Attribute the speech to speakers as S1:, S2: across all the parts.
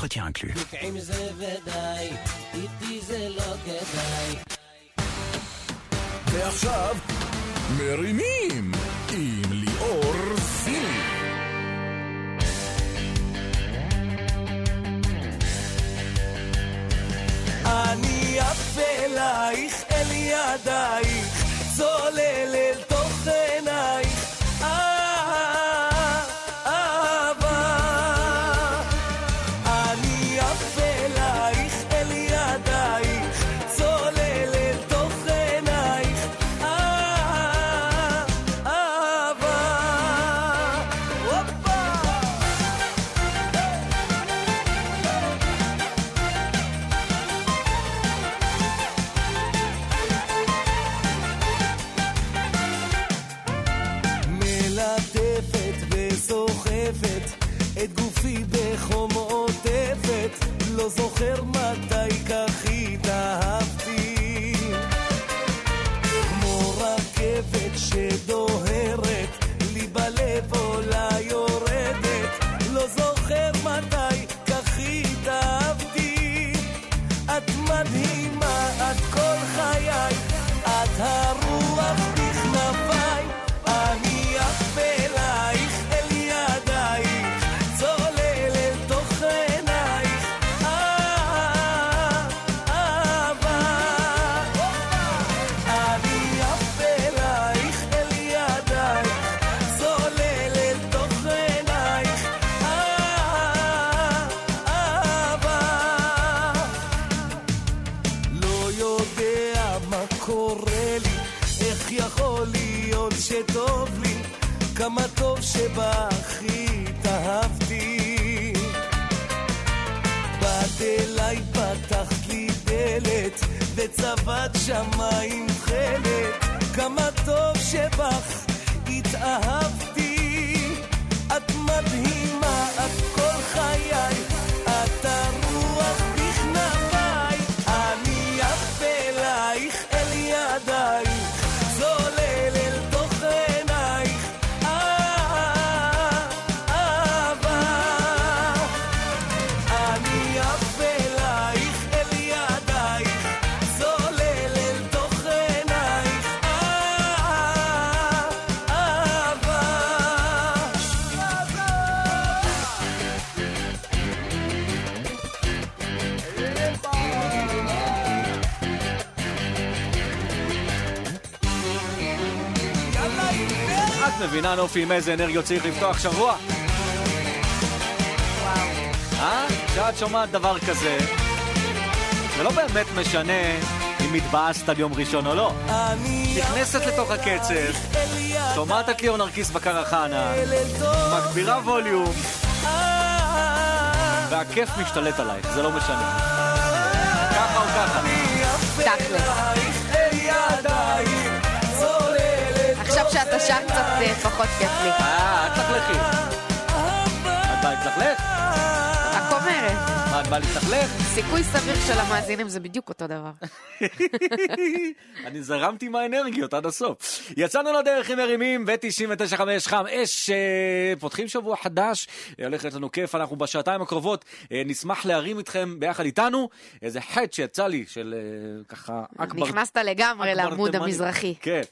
S1: entretien inclus.
S2: ועכשיו מרימים עם ליאור זיני.
S3: אני עף אלייך אל ידייך, צולל אל תוך עינייך, אהבה. אני עף אלייך אל ידייך, צולל אל תוך עינייך, אהבה. מלטפת וסוחפת את גופי בחום עוטפת, לא זוכר מתי כך התאהבתי, כמו רכבת שדוהרת לי בלב עולה יורדת, לא זוכר מתי כך התאהבתי. את מדהימה, את כל חיי, את הרוח בכנפיי, אני עף אלייך אל ידייך, צולל אל תוך עינייך, אהבה. אני עף אלייך אל ידייך, צולל אל תוך עינייך, אהבה. לא יודע מה קורה לי, איך יכול להיות שטוב לי, כמה טוב שבך התאהבתי. באת אליי, פתחת לי דלת וצבעת שמיים תכלת, כמה טוב שבך התאהבתי. את מדהימה, את כל חיי, את הרוח בכנפיי, אני עף אלייך אל ידייך, צולל אל תוך עינייך, אהבה. אני עף אלייך אל ידייך, צולל אל תוך עינייך, אהבה.
S4: את מבינה נופי עם איזה אנרגיות צריך לפתוח שבוע? כשאת שומעת דבר כזה, זה לא באמת משנה אם התבאסת על יום ראשון או לא. נכנסת לתוך הקצב, שומעת את ליאור נרקיס בקרחנה, מגבירה ווליום, והכיף משתלט עלייך, זה לא משנה. ככה או ככה.
S5: תכלס. עכשיו שאתה שם קצת פחות כיף לי.
S4: את תחלכי. את באה להתלכלך?
S5: רק אומרת.
S4: מה, את באה להתלכלך?
S5: סיכוי סביר של המאזינים זה בדיוק אותו דבר.
S4: אני זרמתי עם האנרגיות עד הסוף. יצאנו לדרך עם מרימים ו-99.5 פותחים שבוע חדש, הולך להיות לנו כיף. אנחנו בשעתיים הקרובות נשמח להרים איתכם ביחד איתנו איזה חד שיצא לי של ככה אקבר.
S5: נכנסת לגמרי לעמוד המזרחי.
S4: כן.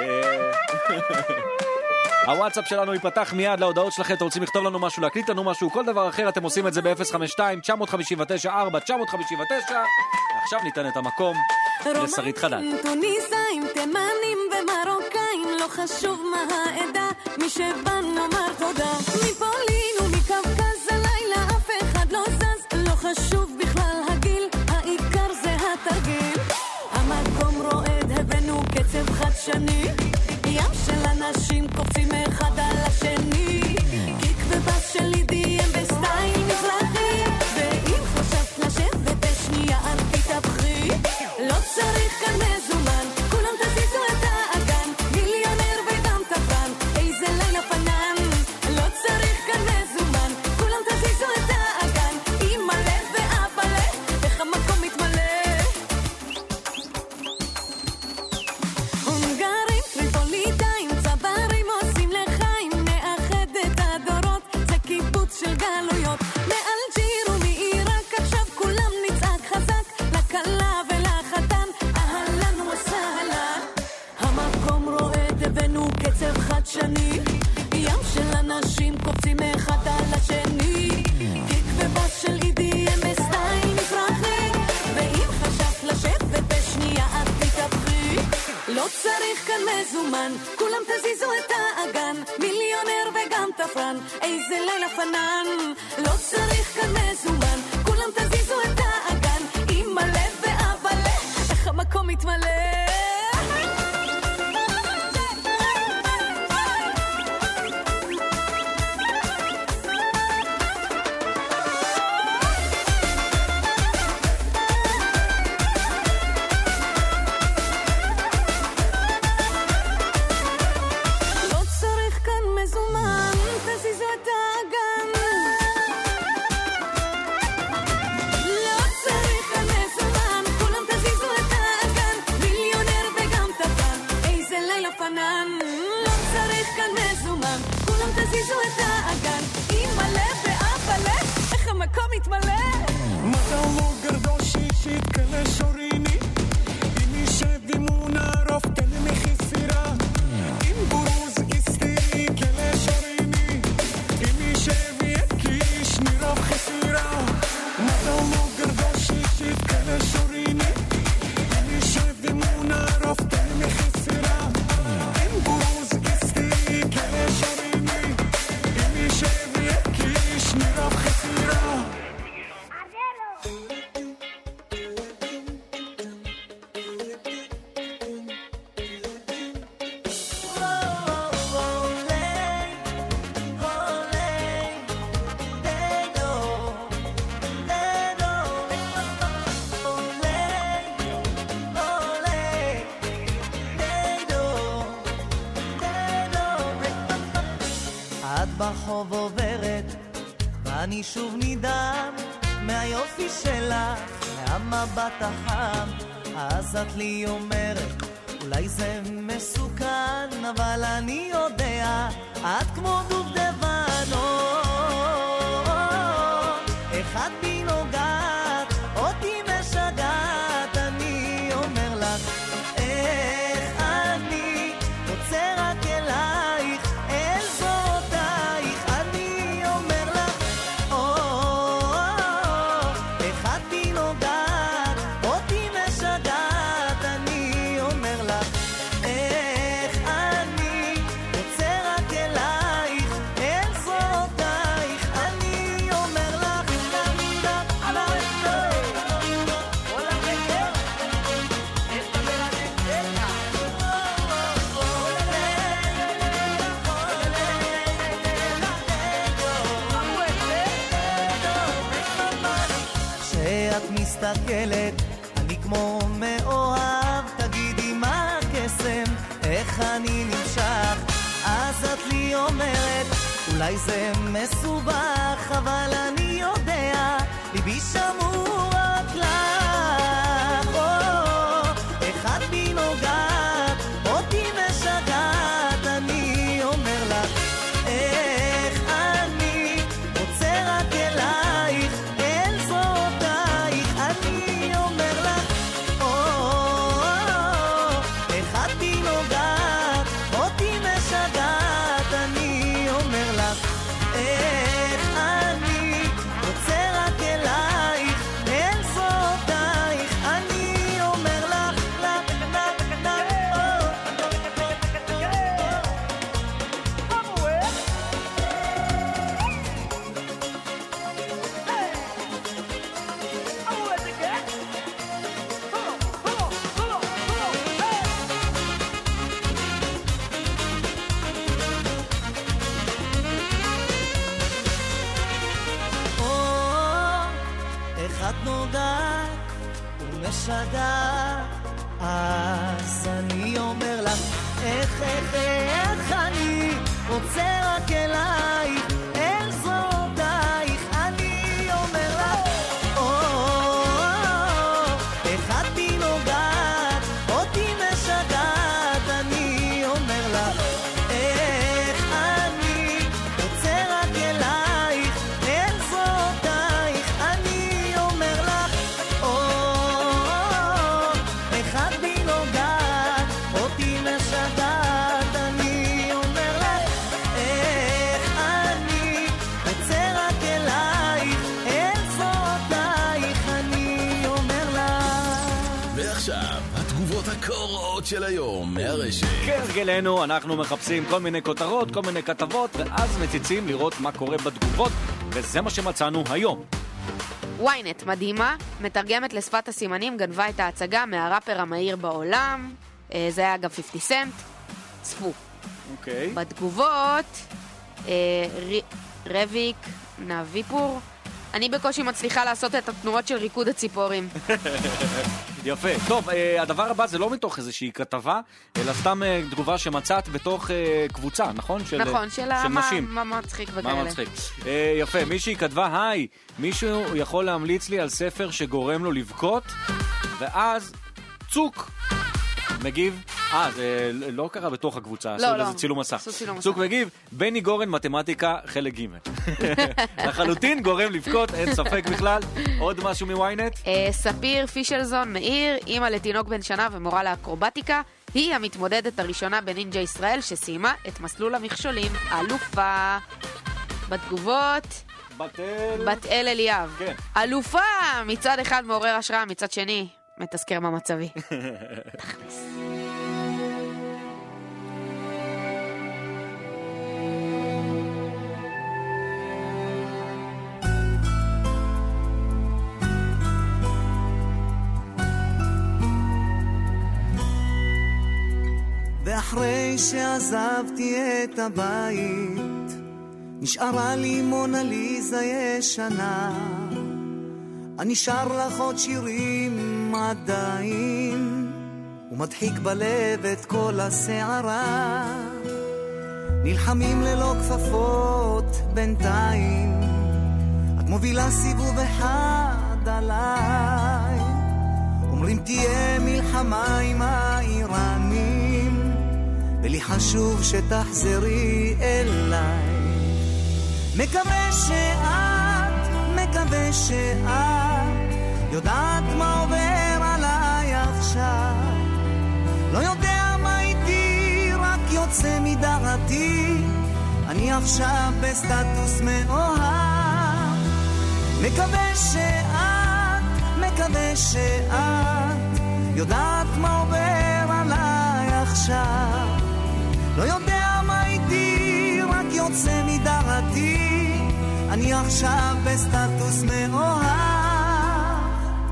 S4: הוואטסאפ שלנו ייפתח מיד להודעות שלכם. אתם רוצים לכתוב לנו משהו, להקליט לנו משהו, כל דבר אחר, אתם עושים את זה ב-052-959-4959. עכשיו ניתן את המקום לשרית חדד.
S6: טוניסאים, תימנים ומרוקאים, לא חשוב מה העדה, מי שבא נאמר תודה. מפולין ומקווקז הלילה אף אחד לא זז, לא חשוב בכלל הגיל, העיקר זה התרגיל. המקום רועד, הבאנו קצב חדשני, ים של אנשים קופצים אחד על השני, קיק ובס של EDM בסטייל מזרחי, ואם חושבת לשבת בשנייה אל תתהפכי, לא צריך כאן מזומן, כולם תזיזו את האגן, מיליונר וגם טפן, איזה לילה פנן, לא צריך כאן מזומן, כולם תזיזו את האגן, אמא לב ואבא לב, איך המקום מתמלא. הונגרים, חדשני, ים של אנשים קופצים אחד על השני, קיק ובוס של EDM בסטייל מזרחי, ואם חשבת לשבת בשנייה את תתהפכי. לא צריך כאן מזומן, כולם תזיזו את האגן, מיליונר וגם תפרן, איזה לילה פנן. לא צריך כאן מזומן, כולם תזיזו את האגן, אמא לב ואבא לב, איך המקום מתמלא.
S3: ברחוב עוברת ואני שוב נדהם מהיופי שלך, מהמבט החם. אז את לי אומרת אולי זה מסוכן, אבל אני יודע את כמו דובדבן. איך את בי נוגעת, אותי משגעת. אני אומר לך איך אני רוצה רק אלייך, אל זרועותייך. אני אומר לך איך את בי נוגעת, אותי משגעת. אני אומר לך איך אני רוצה רק אלייך, אל זרועותייך. אני אומר לך כשאת מסתכלת אני כמו מאוהב. תגידי מה הקסם, איך אני נמשך. אז את לי אומרת אולי זה מסובך, אבל אני יודע ליבי שמור רק לך. איך את בי נוגעת, אותי משגעת. אני אומר לך איך אני רוצה רק אלייך, אל זרועותייך. אני אומר לך איך את בי נוגעת, אותי משגעת. אני אומר לך איך אני רוצה רק אלייך, אל זרועותייך. אני אומר לך איך את נוגעת ומשגעת. אז אני אומר לך איך אני רוצה רק אלייך, אל זרועותייך. אני אומר לך איך את בי נוגעת, אותי משגעת. אני אומר לך איך אני רוצה רק אלייך, אל זרועותייך. אני אומר לך איך את בי נוגעת, אותי משגעת. אני אומר לך
S2: הכותרות של היום מהרשת.
S4: כהרגלנו, אנחנו מחפשים כל מיני כותרות, כל מיני כתבות, ואז מציצים לראות מה קורה בתגובות, וזה מה שמצאנו היום.
S5: ynet מדהימה, מתרגמת לשפת הסימנים, גנבה את ההצגה מהראפר המהיר בעולם, זה היה גם 50 סנט, צפו.
S4: אוקיי.
S5: בתגובות, רביק נביפור, אני בקושי מצליחה לעשות את התנועות של ריקוד הציפורים.
S4: יפה. טוב, הדבר הבא זה לא מתוך איזושהי כתבה, אלא סתם תגובה שמצאת בתוך קבוצה, נכון?
S5: נכון, של
S4: נשים.
S5: מה מצחיק וכאלה.
S4: מה מצחיק. יפה, מישהי כתבה, היי, מישהו יכול להמליץ לי על ספר שגורם לו לבכות, ואז צוק מגיב, זה לא קרה בתוך הקבוצה, עשו לזה צילום מסך. צוק מגיב, בני גורן מתמטיקה חלק ג' לחלוטין גורם לבכות, אין ספק בכלל. עוד משהו מוויינט?
S5: ספיר פישלזון מאיר, אמא לתינוק בן שנה ומורה לאקרובטיקה, היא המתמודדת הראשונה בנינג'ה ישראל שסיימה את מסלול המכשולים, אלופה. בתגובות בת אל אליאב, כן. אלופה, מצד אחד מעורר השראה, מצד שני מתזכר מה מצבי. תכניס.
S3: ואחרי שעזבתי את הבית נשארה לי מונליזה ישנה, אני שר לך עוד שירים עדיין ומדחיק בלב את כל הסערה, נלחמים ללא כפפות בינתיים, את מובילה סיבוב אחד עליי, אומרים תהיה מלחמה עם האיראנים ולי חשוב שתחזרי אליי, מקווה שאת יודעת מה עובר עליי עכשיו, לא יודע מה איתי, רק יוצא מדעתי, אני עכשיו בסטטוס מאוהב, מקווה שאת יודעת מה עובר עליי עכשיו, לא יודע מה איתי, רק יוצא מדעתי, אני עכשיו בסטטוס מאוהב.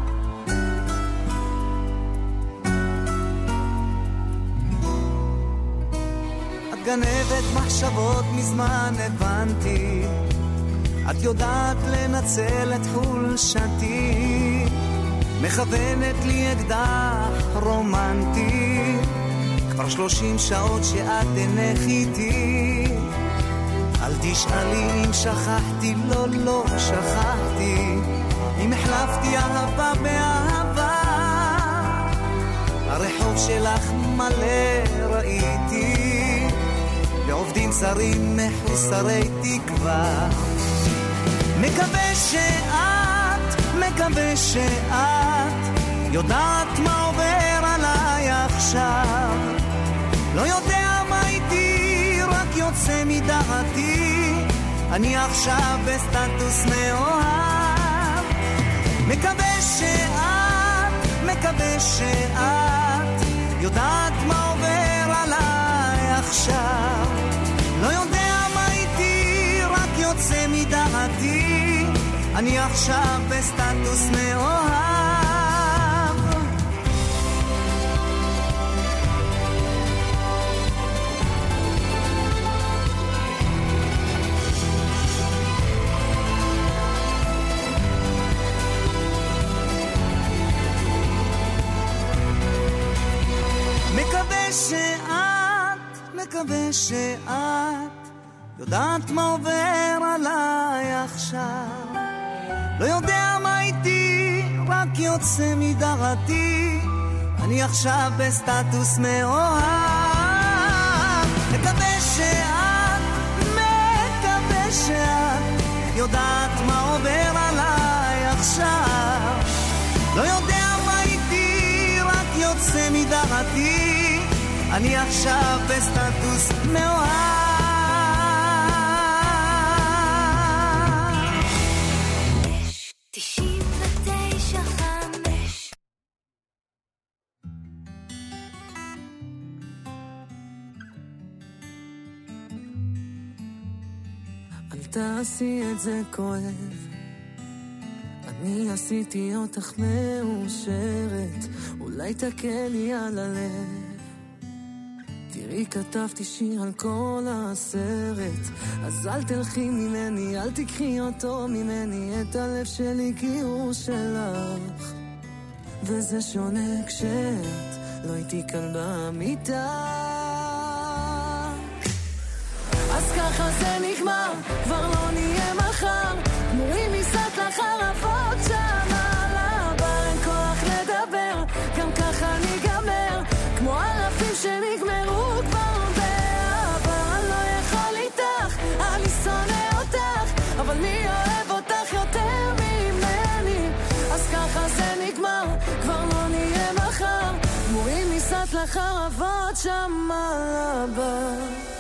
S3: את גנבת מחשבות מזמן הבנתי, את יודעת לנצל את חולשתי, מכוונת לי אקדח רומנטי, כבר 30 שעות שאת אינך איתי, אל תשאלי אם שכחתי, לא שכחתי, אם החלפתי אהבה באהבה, הרחוב שלך מלא ראיתי, לעובדים זרים מחוסרי תקווה, מקווה שאת יודעת מה עובר עליי עכשיו, לא יודע מה איתי, רק יוצא מדעתי, אני עכשיו בסטטוס מאוהב, מקווה שאת יודעת מה עובר עליי עכשיו, לא יודע מה איתי, רק יוצא מדעתי, אני עכשיו בסטטוס מאוהב. מקווה שאת יודעת מה עובר עליי עכשיו, לא יודע מה איתי, רק יוצא מדעתי, אני עכשיו בסטטוס מאוהב, מקווה שאת יודעת מה עובר עליי עכשיו, לא יודע מה איתי, רק יוצא מדעתי, אני עכשיו בסטטוס מאוהב. תעשי את זה כואב. אני עשיתי אותך מאושרת, אולי תקלי על הלב. תראי כתבתי שיר על כל הסרט, אז אל תלכי ממני, אל תקחי אותו ממני, את הלב שלי כי הוא שלך. וזה שונה כשאת לא איתי כאן במיטה. אז ככה זה נגמר, כבר לא נהיה מחר, תמורי מסת לחרבות שם על הבר, אין כוח לדבר, גם ככה ניגמר, כמו אלפים שנגמרו כבר בעבר. אני לא יכול איתך, אני שונא אותך, אבל מי אוהב אותך יותר ממני? אז ככה זה נגמר, כבר לא נהיה מחר, תמורי מסת לחרבות שם על הבר.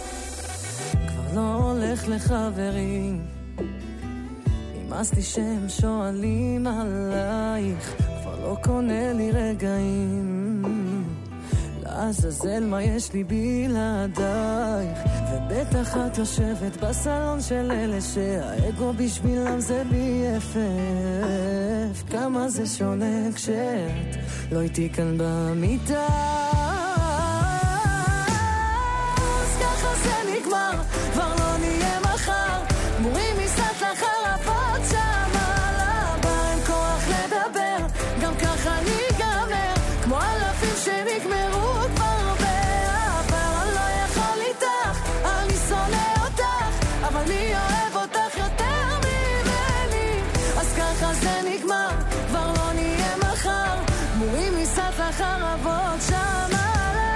S3: לא הולך לחברים, נמאס לי שהם שואלים עלייך, כבר לא קונה לי רגעים, לעזאזל מה יש לי בלעדייך. ובטח את יושבת בסלון של אלה שהאגו בשבילם זה BFF. כמה זה שונה כשאת לא איתי כאן במיטה. אז ככה זה נגמר, כבר לא נהיה מחר, מורים מסת לחרבות שם על הבר, אין כוח לדבר, גם ככה ניגמר, כמו אלפים שנגמרו כבר בעבר. אני לא יכול איתך, אני שונא אותך, אבל מי אוהב אותך יותר ממני? אז ככה זה נגמר, כבר לא נהיה מחר, מורים מסת לחרבות שם על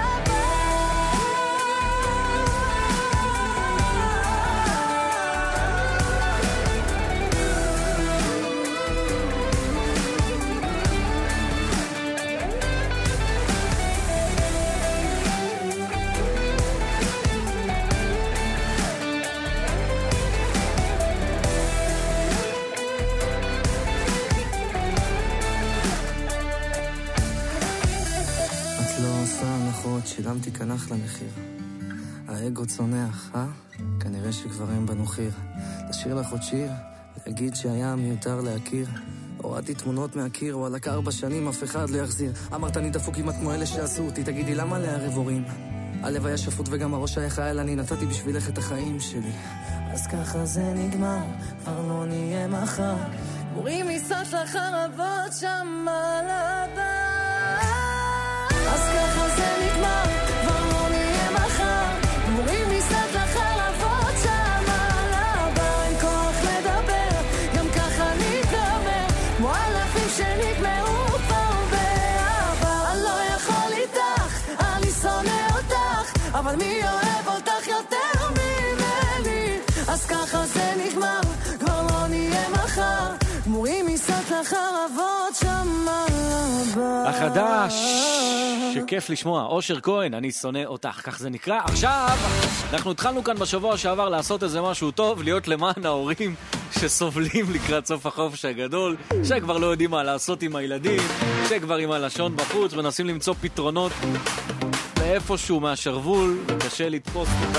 S3: שילמתי כאן אחלה מחיר, האגו צונח, כנראה שכבר אין בנו חיר. לשיר לך עוד שיר, להגיד שהיה מיותר להכיר, הורדתי תמונות מהקיר, וואלה 4 שנים אף אחד לא יחזיר. אמרת אני דפוק כמעט כמו אלה שעשו אותי, תגידי למה לערב הורים? הלב היה שפוט וגם הראש היה חייל, אני נתתי בשבילך את החיים שלי. אז ככה זה נגמר, כבר לא נהיה מחר, מורים מסת לחרבות שם על הבר. אז ככה זה נגמר, כבר לא נהיה מחר, מורים מסת לחרבות שם על הבר, אין כוח לדבר, גם ככה ניגמר, כמו אלפים שנגמרו כבר בעבר. אני לא יכול איתך, אני שונא אותך, אבל מי אוהב אותך יותר ממני? אז ככה זה נגמר, כבר לא נהיה מחר, מורים מסת לחרבות שם על הבר.
S4: החדש שכיף לשמוע, אושר כהן, אני שונא אותך, כך זה נקרא. עכשיו, אנחנו התחלנו כאן בשבוע שעבר לעשות איזה משהו טוב, להיות למען ההורים שסובלים לקראת סוף החופש הגדול, שכבר לא יודעים מה לעשות עם הילדים, שכבר עם הלשון בחוץ, מנסים למצוא פתרונות מאיפשהו מהשרוול, קשה לתפוס את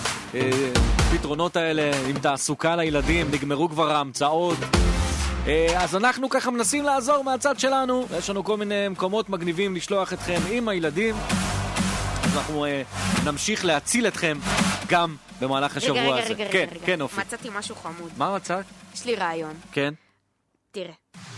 S4: הפתרונות האלה עם תעסוקה לילדים, נגמרו כבר ההמצאות. אז אנחנו ככה מנסים לעזור מהצד שלנו, יש לנו כל מיני מקומות מגניבים לשלוח אתכם עם הילדים, אז אנחנו נמשיך להציל אתכם גם במהלך השבוע הזה.
S5: רגע,
S4: כן, אופי.
S5: מצאתי משהו חמוד.
S4: מה מצאת?
S5: יש לי רעיון.
S4: כן.
S5: תראה.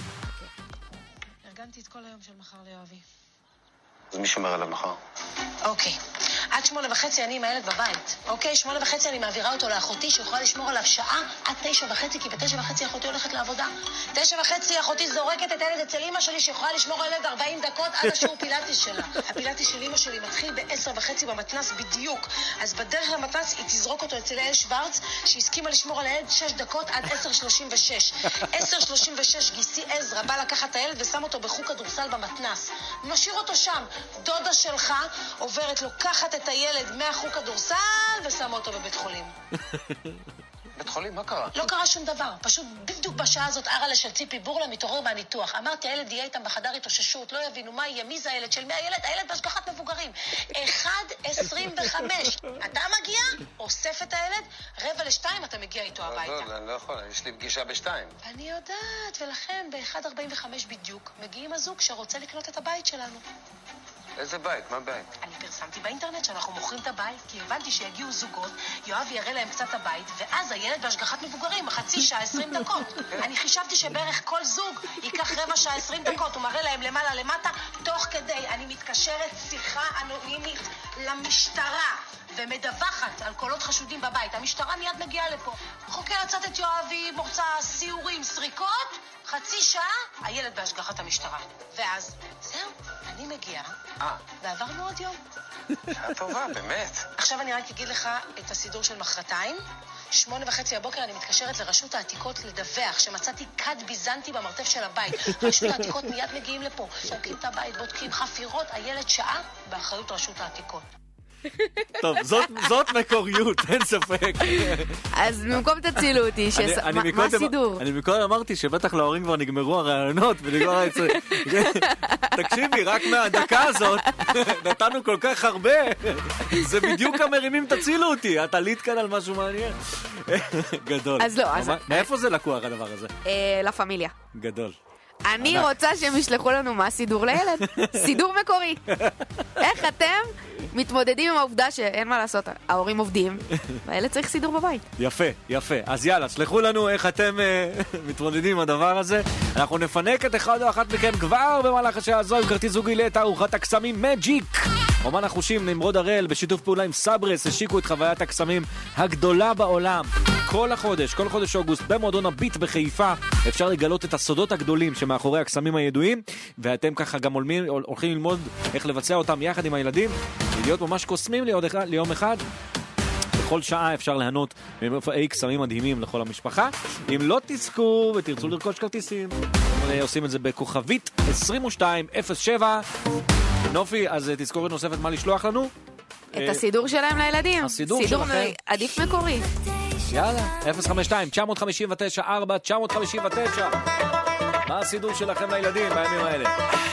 S1: ארגנתי את כל היום של מחר ליואבי.
S7: אז מי שומר עליו מחר?
S1: אוקיי. עד 8:30 אני עם הילד בבית. אוקיי, 8:30 אני מעבירה אותו לאחותי שיכולה לשמור עליו שעה עד 9:30, כי ב9:30 אחותי הולכת לעבודה. 9:30 אחותי זורקת את הילד אצל אמא שלי שיכולה לשמור על הילד 40 דקות עד השיעור פילאטיס שלה. הפילאטיס של אמא שלי מתחיל ב10:30 במתנס בדיוק. אז בדרך למתנס היא תזרוק אותו אצל אל שוורץ, שהסכימה לשמור על הילד 6 דקות עד 10:36. 10:36 גיסי עזרא בא לקחת את הילד ושם אותו בחוג כדורסל במתנס. משאיר אותו שם. דודה שלך עוברת לוקחת את הילד מהחוג כדורסל ושם אותו בבית חולים.
S7: בית חולים? מה קרה?
S1: לא קרה שום דבר. פשוט בדיוק בשעה הזאת ארלה של ציפי בורלה מתעורר מהניתוח. אמרתי, הילד יהיה איתם בחדר התאוששות, לא יבינו מה יהיה, מי זה הילד של מי הילד? הילד בהשגחת מבוגרים. 1:25. אתה מגיע, אוסף את הילד, ל-2 אתה מגיע איתו הביתה.
S7: לא, אני לא יכול, יש לי פגישה ב-2.
S1: אני יודעת, ולכן ב-1:45 בדיוק מגיעים הזוג שרוצה לקנות את הבית שלנו.
S7: איזה בית? מה בית?
S1: אני פרסמתי באינטרנט שאנחנו מוכרים את הבית, כי הבנתי שיגיעו זוגות, יואב יראה להם קצת הבית, ואז הילד בהשגחת מבוגרים, חצי שעה, 20 דקות. אני חישבתי שבערך כל זוג ייקח רבע שעה, 20 דקות, הוא מראה להם למעלה למטה, תוך כדי אני מתקשרת שיחה אנונימית למשטרה, ומדווחת על קולות חשודים בבית. המשטרה מיד מגיעה לפה. חוקרת קצת את יואבי, מורצה סיורים, סריקות, חצי שעה, הילד בהשגחת המשטרה. ואז, זהו, אני מגיעה, ועברנו עוד יום.
S7: שעה טובה, באמת.
S1: עכשיו אני רק אגיד לך את הסידור של מחרתיים. 8:30 הבוקר אני מתקשרת לרשות העתיקות לדווח שמצאתי כד ביזנטי במרתף של הבית. רשות העתיקות מיד מגיעים לפה, שורקים את הבית, בודקים חפירות, הילד שעה באחריות רשות העתיקות.
S4: טוב, זאת מקוריות, אין ספק.
S5: אז במקום תצילו אותי, מה הסידור?
S4: אני מקודם אמרתי שבטח להורים כבר נגמרו הרעיונות, תקשיבי, רק מהדקה הזאת נתנו כל כך הרבה, זה בדיוק המרימים תצילו אותי, את עלית כאן על משהו מעניין. גדול.
S5: אז לא,
S4: מאיפה זה לקוח הדבר הזה?
S5: לה פמיליה.
S4: גדול.
S5: אני רוצה שהם ישלחו לנו מה סידור לילד. סידור מקורי. איך אתם מתמודדים עם העובדה שאין מה לעשות, ההורים עובדים, והילד צריך סידור בבית.
S4: יפה, יפה. אז יאללה, שלחו לנו איך אתם מתמודדים עם הדבר הזה. אנחנו נפנק את אחד או אחת מכם כבר במהלך השעה הזו עם כרטיס זוגי לתערוכת הקסמים מג'יק. אומן החושים נמרוד הראל בשיתוף פעולה עם סברס השיקו את חוויית הקסמים הגדולה בעולם. כל חודש אוגוסט במועדון הביט בחיפה אפשר לגלות את הסודות הגדולים שמאחורי הקסמים הידועים, ואתם ככה גם הולכים ללמוד איך לבצע אותם יחד עם הילדים, להיות ממש קוסמים ליום אחד. בכל שעה אפשר ליהנות ממופעי קסמים מדהימים לכל המשפחה. אם לא תזכו ותרצו לרכוש כרטיסים, עושים את זה בכוכבית 2207. נופי, אז תזכורת נוספת מה לשלוח לנו?
S5: את הסידור שלהם לילדים.
S4: הסידור שלכם.
S5: סידור עדיף מקורי.
S4: יאללה, 052-959-4-959. מה הסידור שלכם לילדים בימים האלה?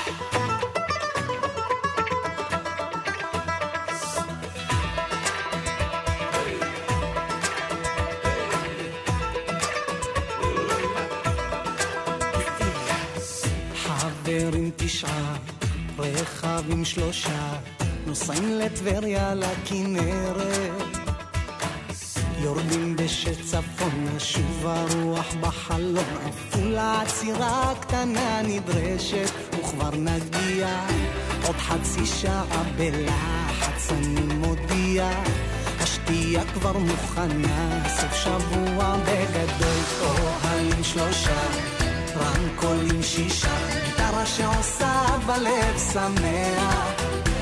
S8: חברים 9, רכבים 3, נוסעים לטבריה לכנרת, יורדים בשצפון, שוב הרוח בחלון, עפולה עצירה קטנה נדרשת, וכבר נגיע עוד חצי שעה בלחץ אני מודיע, השתייה כבר מוכנה, סוף שבוע בגדול, אוהלים 3, רמקולים 6, גיטרה שעושה בלב שמח,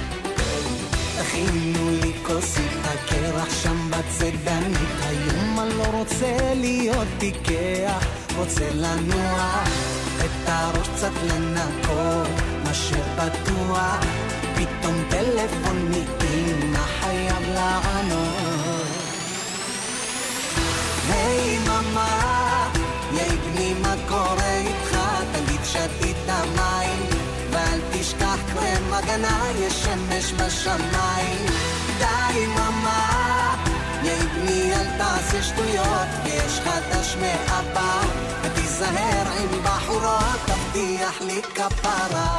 S8: הכינו לי כוסית הקרח שם בצדנית, היום אני לא רוצה להיות תיקח, רוצה לנוע את הראש קצת לנקור, מה שבטוח פתאום טלפון מאמא חייב לענות. היי ממה, יאי בני מה קורה איתך, תגיד שתית המים ואל תשכח קרם הגנה, יש שמש בשמיים. די ממה, יאי בני אל תעשה שטויות, ויש חדש מאבא, ותיזהר עם בחורות, תבטיח לי כפרה.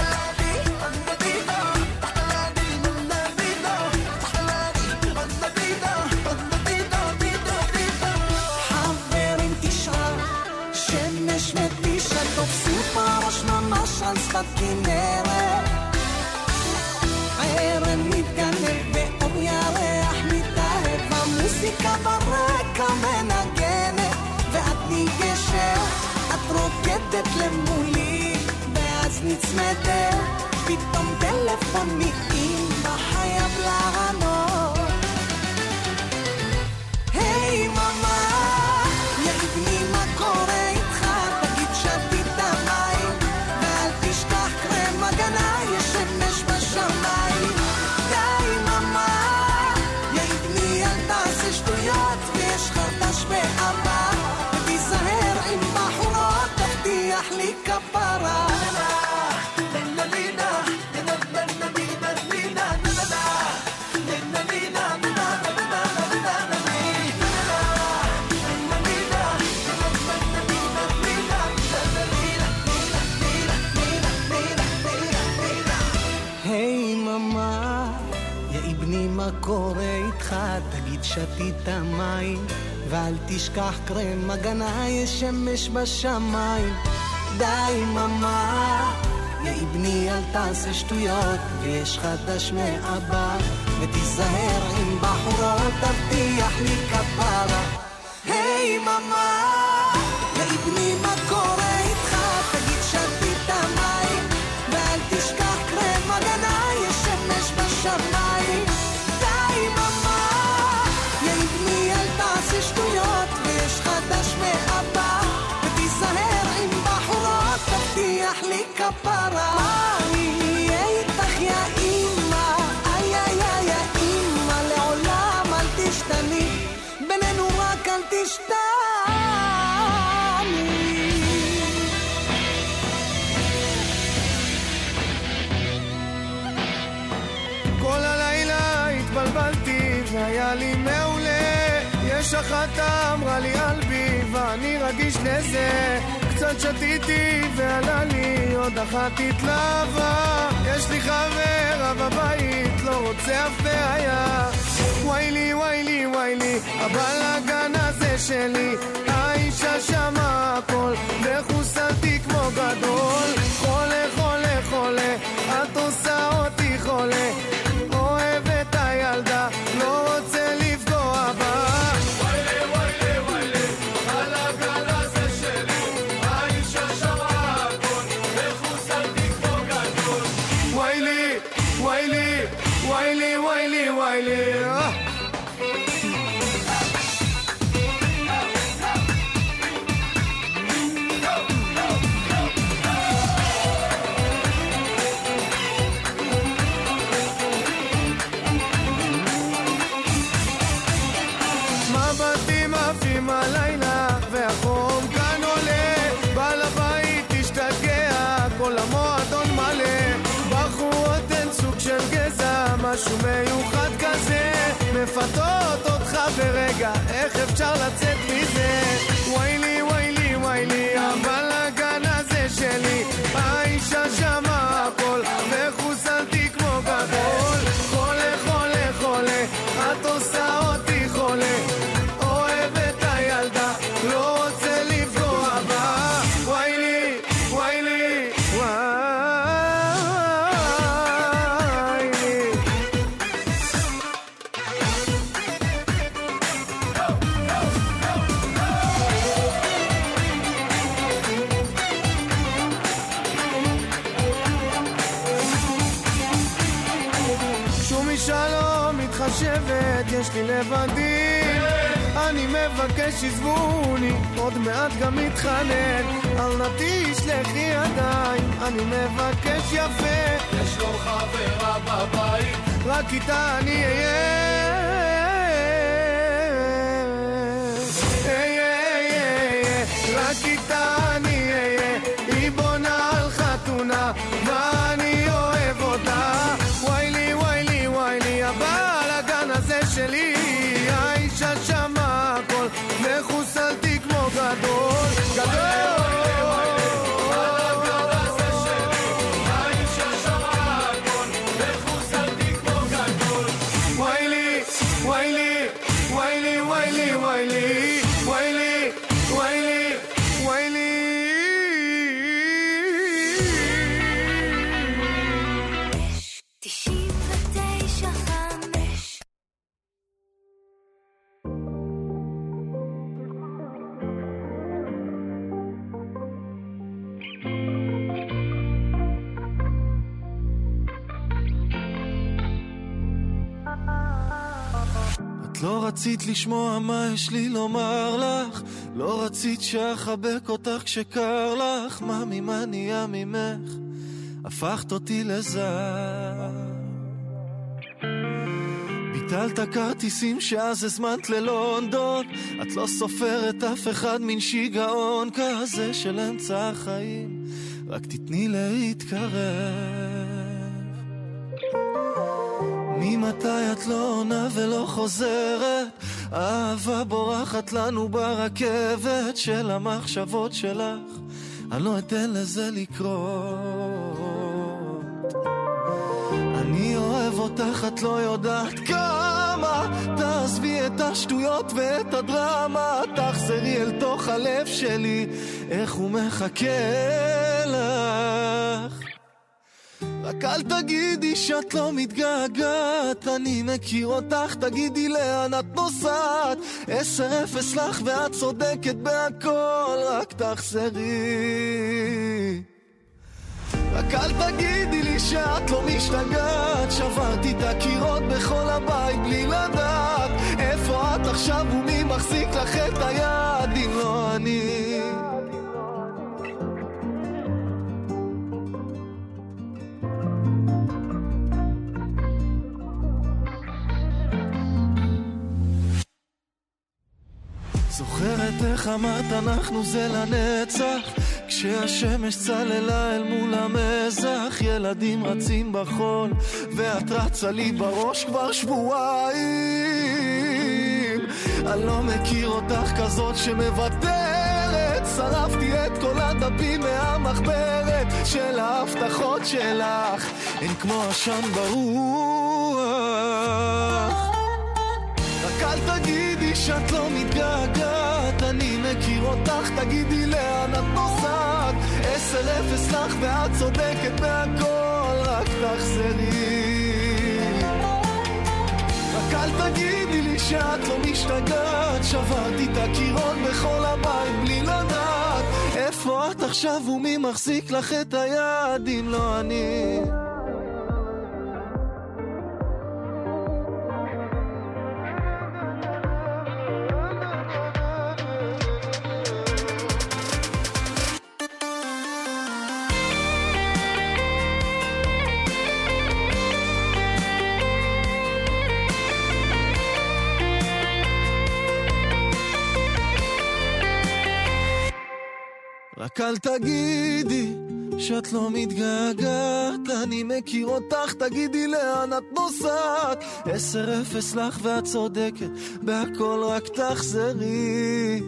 S8: חברים 9, שמש מתישה, תופסים פרש ממש על שפת כנרת, ערב מתגנב באור ירח מתאהב, המוזיקה ברקע מנגנת, ואת ניגשת, את רוקדת למולי, ואז נצמדת, פתאום טלפון מאמא חייב לענות. היי ממה, יבני מה קורה איתך, תגיד שתית המים ואל תשכח קרם הגנה, יש שמש בשמיים. די ממה, יבני אל תעשה שטויות, ויש חדש באבא, ותיזהר עם בחורות, תבטיח לי כפרה. תגיד שתית מים, ואל תשכח קרם הגנה, יש שמש בשמיים. די ממה, יאי בני אל תעשה שטויות, ויש חדש מאבא, ותיזהר עם בחורות, תבטיח לי כפרה. היי ממה, יאי בני מה קורה איתך, תגיד שתית מים, ואל תשכח קרם הגנה, יש שמש בשמיים. די ממה, יאי בני אל תעשה שטויות, ויש חדש מאבא, ותיזהר עם בחורות, תבטיח לי כפרה. מה יהיה איתך יא אמא, איי איי איי אמא, לעולם אל תשתני, בינינו רק אל תשתני.
S9: כל הלילה התבלבלתי והיה לי מעולה, יש אחת אמרה לי אלבי ואני רגיש לזה, קצת שתיתי ועלה לי עוד אחת התלהבה, יש לי חברה בבית לא רוצה אף בעיה, ויילי ויילי ויילי הבלגן הזה שלי, האישה שמה הכל וחוסלתי כמו גדול, חולה חולה חולה את עושה אותי חולה, אוהב את הילדה לא רוצה לפגוע בה, ויילי ויילי ויילי הבלגן הזה שלי, האישה שמה הכל וחוסלתי כמו גדול, ויילי ויילי ויילי ויילי ויילי. מבטים עפים הלילה והחום כאן עולה, בעל הבית תשתגע כל המועדון מלא, בחורות אין סוג של גזע, משהו מיוחד כזה, מפתות אותך ברגע, איך אפשר לצאת מזה, ויילי ויילי ויילי הבלגן הזה שלי, האישה שמה הכל וחוסלתי כמו גדול, חולה חולה חולה את עושה אותי חולה, אוהב את הילדה לא רוצה לפגוע בה, ויילי ויילי ויילי. שום אישה לא מתחשבת, יש לי לבדי, אני מבקש עזבוני, עוד מעט גם מתחנן, אל נא תשלחי ידיים, אני מבקש יפה, יש לו חברה בבית, רק איתה אני אהיה, רק איתה אני אהיה, היא בונה על חתונה, ואני אוהב אותה, ויילי ויילי ויילי הבלגן הזה שלי, האישה שמה הכל וחוסלתי כמו גדול גדול, ויילי ויילי ויילי ויילי ויילי ויילי ויילי ויילי.
S6: 99.5
S9: את לא רצית לשמוע מה יש לי לומר לך, לא רצית שאחבק אותך כשקר לך, מה נהיה ממך, הפכת אותי לזר, ביטלת כרטיסים שאז הזמנת ללונדון, את לא סופרת אף אחד, מן שיגעון כזה של אמצע החיים, רק תתני להתקרב, ממתי את לא עונה ולא חוזרת, אהבה בורחת לנו ברכבת של המחשבות שלך, אני לא אתן לזה לקרות, אני אוהב אותך את לא יודעת כמה, למה? תעזבי את השטויות ואת הדרמה, תחזרי אל תוך הלב שלי, איך הוא מחכה לך. רק אל תגידי שאת לא מתגעגעת, אני מכיר אותך, תגידי לאן את נוסעת. 10-0 לך ואת צודקת בהכל, רק תחזרי. רק אל תגידי לי שאת לא משתגעת, שברתי את הקירות בכל הבית בלי לדעת איפה את עכשיו ומי מחזיק לך את היד אם לא אני. זוכרת איך אמרת אנחנו זה לנצח, כשהשמש צללה אל מול המזח, ילדים רצים בחול ואת רצה לי בראש כבר שבועיים. אני לא מכיר אותך כזאת שמוותרת, שרפתי את כל הדפים מהמחברת של ההבטחות שלך, הן כמו עשן ברוח. רק אל תגידי שאת לא מתגעגעת, אני מכיר אותך, תגידי לאן את נוסעת. 10-0 לך ואת צודקת בהכל, רק תחזרי. רק אל תגידי לי שאת לא משתגעת, שברתי את הקירות בכל הבית בלי לדעת איפה את עכשיו ומי מחזיק לך את היד אם לא אני. רק אל תגידי שאת לא מתגעגעת, אני מכיר אותך, תגידי לאן את נוסעת. 10-0 לך ואת צודקת בהכל, רק תחזרי.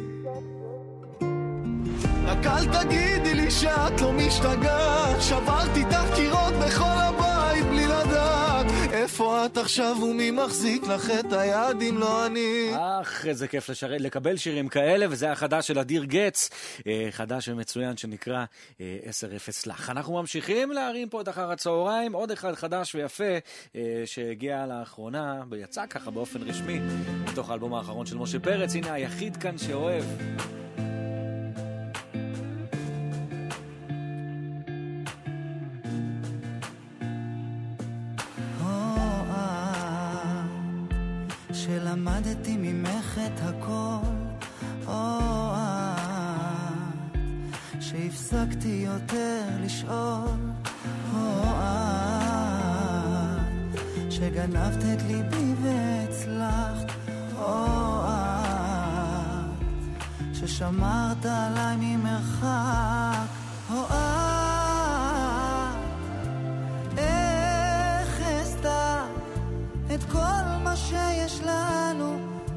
S9: רק אל תגידי לי שאת לא משתגעת, שברתי את הקירות בכל הבית בלי לדעת איפה את עכשיו ומי מחזיק לך את היד אם לא אני.
S4: איזה כיף לקבל שירים כאלה, וזה החדש של אדיר גץ, חדש ומצוין שנקרא 10-0 לך. אנחנו ממשיכים להרים פה את אחר הצהריים, עוד אחד חדש ויפה שהגיע לאחרונה, יצא ככה באופן רשמי מתוך האלבום האחרון של משה פרץ. הנה היחיד כאן שאוהב.
S8: שלמדתי ממך את הכל, שהפסקתי יותר לשאול, שגנבת את ליבי והצלחת, ששמרת עליי ממרחק, איך אסתר את כל מה שיש לנו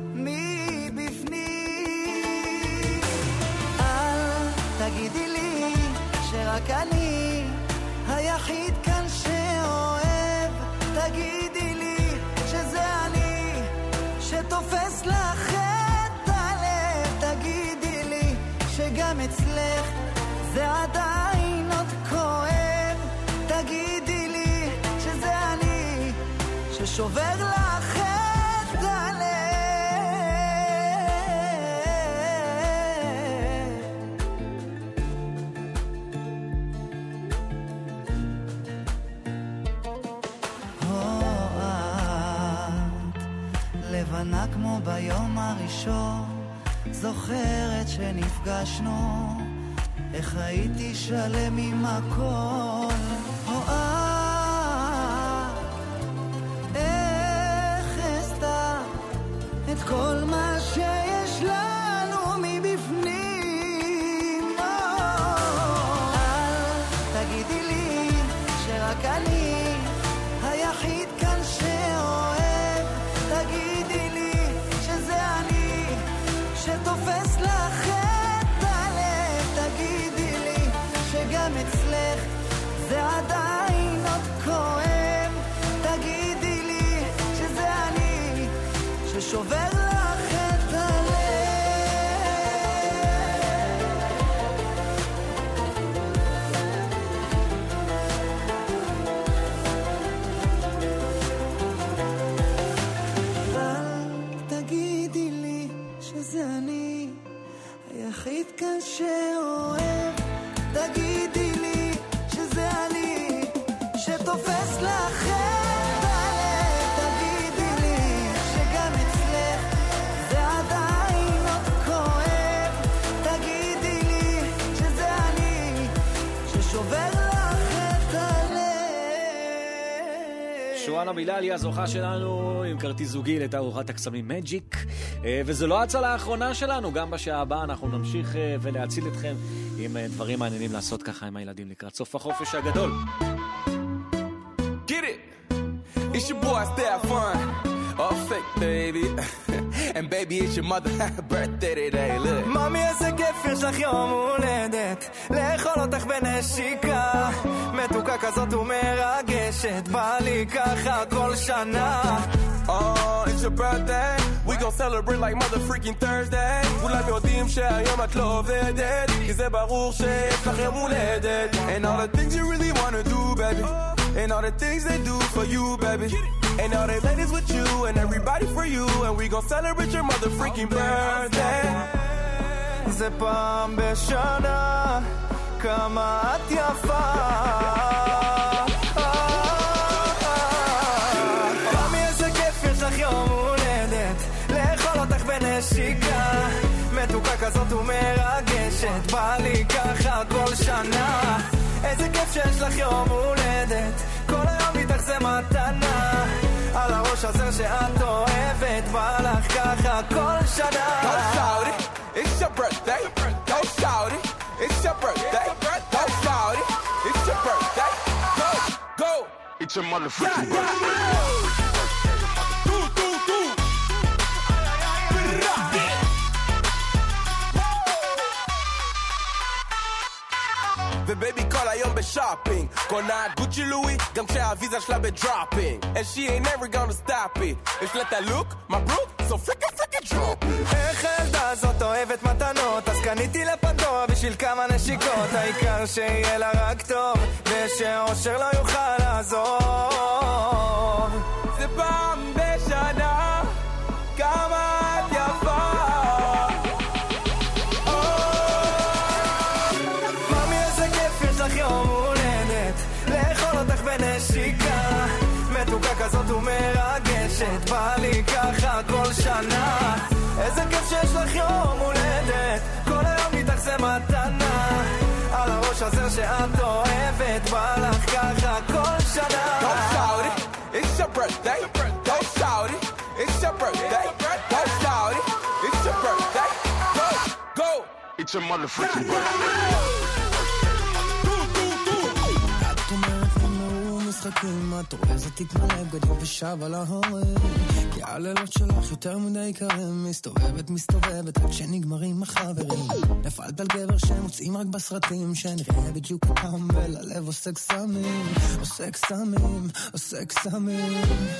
S8: מבפנים. אל תגידי לי שרק אני היחיד כאן שאוהב, תגידי לי שזה אני שתופס לך את הלב, תגידי לי שגם אצלך זה עדיין עוד כואב, תגידי לי שזה אני ששובר לך את הלב. לבנה כמו ביום הראשון, זוכרת שנפגשנו, איך הייתי שלם עם הכל, את כל מה שיש לנו מבפנים. אל תגידי לי שרק אני היחיד כאן שאוהב, תגידי לי שזה אני שתופס לך את הלב, תגידי לי שגם אצלך זה עדיין עוד כואב, תגידי לי שזה אני שזה אני היחיד כאן שאוהב, תגידי לי שזה אני שתופס לך את הלב, תגידי לי שגם אצלך זה עדיין עוד כואב, תגידי לי שזה אני ששובר לך את הלב.
S4: שואנה בילאלי הזוכה שלנו עם כרטיס זוגי לתערוכת הקסמים מג'יק, וזו לא ההצלה האחרונה שלנו, גם בשעה הבאה אנחנו נמשיך ולהציל אתכם עם דברים מעניינים לעשות ככה עם הילדים לקראת סוף החופש הגדול.
S10: Get it! It's your boy Stay Fun. All fake baby. And baby it's your mother birthday today. Look.
S9: ממי איזה כיף יש לך יום הולדת, לאכול אותך בנשיקה מתוקה כזאת ומרגשת, בא לי ככה כל שנה.
S10: Oh, it's your birthday. We gon' celebrate like mother freaking Thursday. כולם יודעים שהיום את לא עובדת, כי זה ברור שיש לך יום הולדת. And all the things you really wanna do, baby. And all the things they do for you, baby. And all the ladies with you and everybody for you. And we gon' celebrate your mother freaking birthday.
S9: זה פעם בשנה, כמה את יפה. ממי איזה כיף יש לך יום הולדת, לאכול אותך בנשיקה מתוקה כזאת ומרגשת, בא לי ככה כל שנה. איזה כיף שיש לך יום הולדת, כל היום איתך זה מתנה, על הראש הזה שאת אוהבת, בא לך ככה כל שנה.
S10: Go shout it, it's your birthday. Go shout it, it's your birthday. Go shout it, it's your birthday. Go, go, it's your motherfucking birthday. ובייבי כל היום בשופינג, קונה גוצ'י לואי גם כשהוויזה שלה בדרופינג. And she ain't never gonna stop it. יש לה את הלוק, מברוק, so freaking drop it.
S9: איך הילדה הזאת אוהבת מתנות, אז קניתי לפנדורה בשביל כמה נשיקות, העיקר שיהיה לה רק טוב ושאושר לא יוכל לעזוב.
S10: זה פעם בשנה, כמה את יפה.
S9: יום הולדת, לאכול אותך בנשיקה מתוקה כזאת ומרגשת, בא לי ככה כל שנה. איזה כיף שיש לך יום הולדת, כל היום איתך זה מתנה, על הראש הזה שאת אוהבת, בא לך ככה כל שנה.
S10: Go shout it, it's your birthday. Go shout it, it's your birthday. Go shout it, it's your birthday. Go, go, it's your motherfucking birthday.
S3: משחקים, את אורזת תתמלא בגדים ושב על ההורים, כי הלילות שלך יותר מדי קרים, מסתובבת עד שנגמרים החברים, נפלת על גבר שמוצאים רק בסרטים, שנראה בדיוק כתם וללב עושה קסמים, עושה קסמים, עושה קסמים.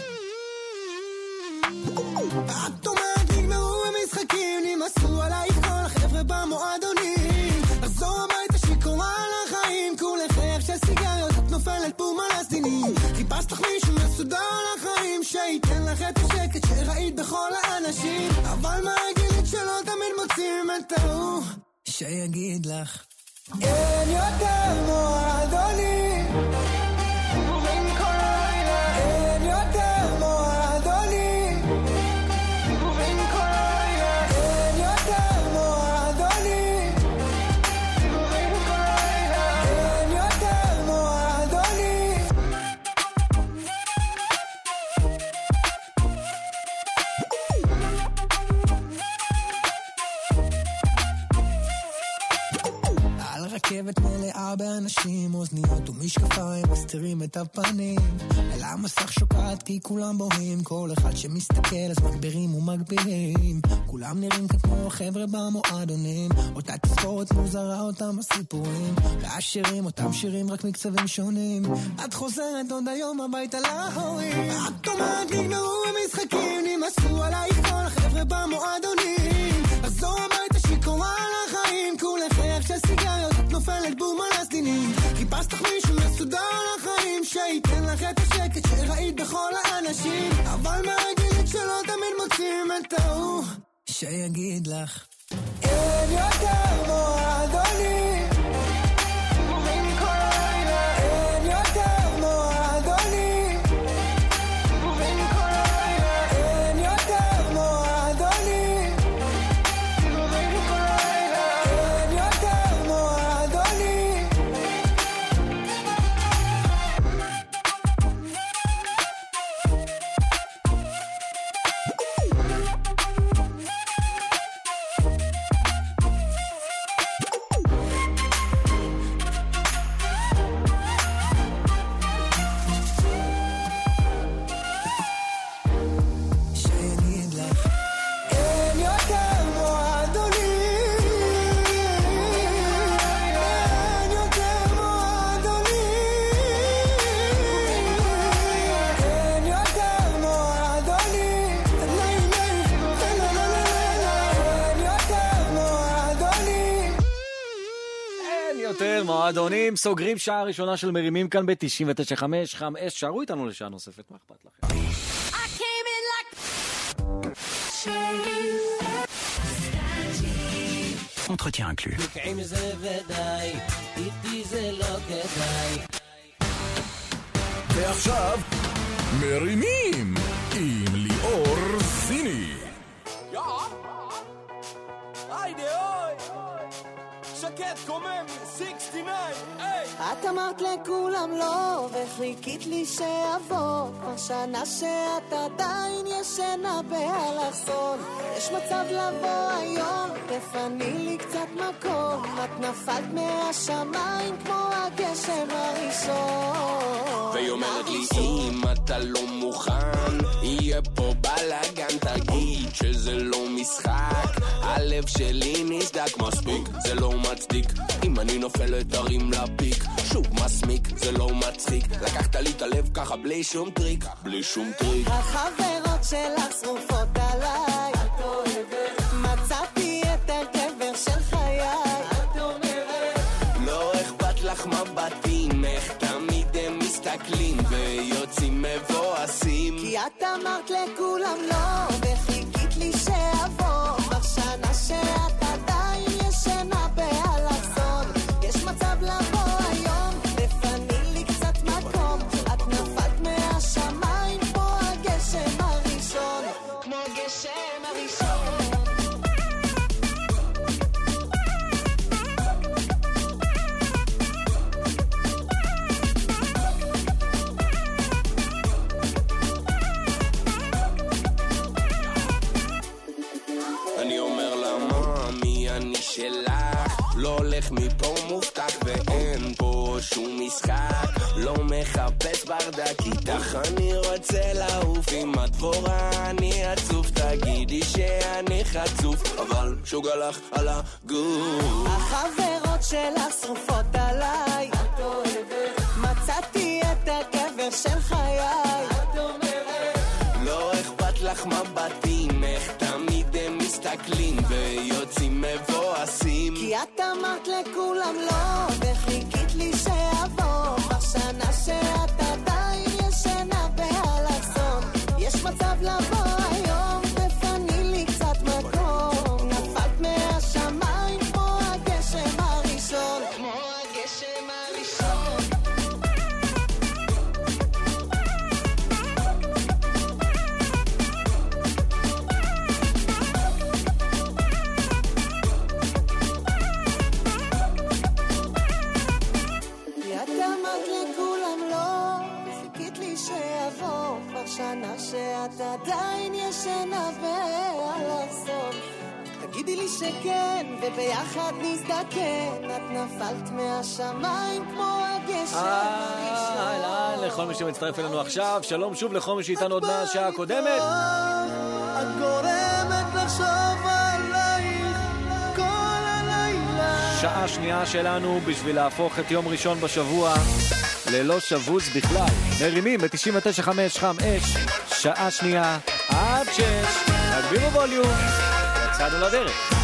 S3: את אומרת נגמרו המשחקים, נמאסו עלייך כל החבר'ה במועדונים, לחזור הביתה שיכורה על החיים, כולך ריח של סיגריות, את נופלת בום על הסדינים, חיפשת לך מישהו מסודר על החיים, שייתן לך את השקט שראית בכל האנשים, אבל מה הגילית שלא תמיד מוצאים את ההוא שיגיד לך אין יותר מועדונים, בין כל הלילה אין יותר מועדונים, בין כל הלילה אין יותר מועדונים, בין כל הלילה אין יותר מועדונים. על רכבת מלאה באנשים, אוזניות ומשקפיים מסתירים את הפנים, על המסך שוקעת כי כולם בוהים, כל אחד שמסתכל אז מגבירים ומגבירים, כולם נראים כמו חבר'ה במועדונים, אותה תזכורת מוזרה אותם הסיפורים, והשירים אותם שירים רק מקצבים שונים, את חוזרת עוד היום הביתה להורים, את אומרת נגמרו המשחקים, נמאסו עלייך כל החבר'ה במועדונים, לחזור הביתה שיכורה על החיים, כולך ריח של סיגריות, את נופלת בום על הסדינים, חיפשת לך מישהו מסודר על החיים, שייתן לך את השקט שראית בכל האנשים, אבל מה הגילית שלא תמיד מוצאים את ההוא שיגיד לך
S9: אין יותר מועדונים בין כל הלילה אין יותר מועדונים בין כל הלילה אין יותר מועדונים בין כל הלילה אין יותר מועדונים שיגיד לך אין יותר מועדונים אין יותר מועדונים אין יותר מועדונים
S4: אין יותר מועדונים. סוגרים שעה ראשונה של מרימים כאן ב-99.5 חם אש. שערו איתנו לשעה נוספת, מה אכפת לכם?
S11: Entretien inclus.
S2: ועכשיו, מרימים עם ליאור סיני.
S10: היידה אוי שקט קומם 69 היי
S6: את אמרת לכולם לא, וחיכית לי שיבוא כבר שנה שאת עדיין ישנה באלכסון. יש מצב לבוא היום, תפני לי קצת מקום. את נפלת מהשמיים כמו הגשם הראשון.
S12: והיא אומרת לי אם אתה לא מוכן יהיה פה בלגן, תגיד שזה לא משחק, הלב שלי נסדק מספיק, זה לא מצדיק, אם אני נופלת תרים לפיק, שוב מסמיק, זה לא מצחיק, לקחת לי את הלב ככה בלי שום טריק, בלי שום טריק.
S6: החברות שלך שרופות עליי, את אוהבת, מצאתי את הגבר של חיי, את אומרת,
S12: לא אכפת לך מבטים, איך תמיד הם מסתכלים ויוצאים מבואסים,
S6: כי את אמרת לכולם לא, וחיכית לי שיבוא כבר שנה שאת עדיין ישנה באלכסון. יש מצב לבוא היום, תפני לי קצת מקום. את נפלת מהשמיים כמו הגשם הראשון, כמו גשם הראשון.
S12: אני אומר לה מאמי אני שלך, לא הולך מפה מובטח ואין פה שום משחק, לא מחפש ברדק איתך, אני רוצה לעוף עם הדבורה, אני עצוב, תגידי שאני חצוף, אבל שוגע לך על הגוף.
S6: החברות שלך שרופות עליי, את אוהבת, מצאתי את הגבר של חיי, את אומרת,
S12: לא אכפת לך מבטים, איך תמיד הם מסתכלים ויוצאים מבואסים,
S6: כי את אמרת לכולם לא, וחיכית לי שיבוא כבר שנה שאת עדיין ישנה באלכסון. יש מצב לבוא היום, תפני לי קצת מקום. נפלת מהשמיים כמו הגשם הראשון, כמו הגשם הראשון. שנה שאת עדיין ישנה באלכסון. תגידי לי שכן וביחד נזדקן, את נפלת מהשמיים כמו הגשם הראשון.
S4: אהלן לכל מי שמצטרף אלינו עכשיו, שלום שוב לכל מי שאיתנו עוד מהשעה הקודמת.
S9: את גורמת לחשוב עלייך כל הלילה.
S4: שעה שנייה שלנו בשביל להפוך את יום ראשון בשבוע ללא שבוז בכלל. מרימים ב-99.5 חם אש, שעה שנייה עד 6. תגבירו ווליום, יצאנו לדרך.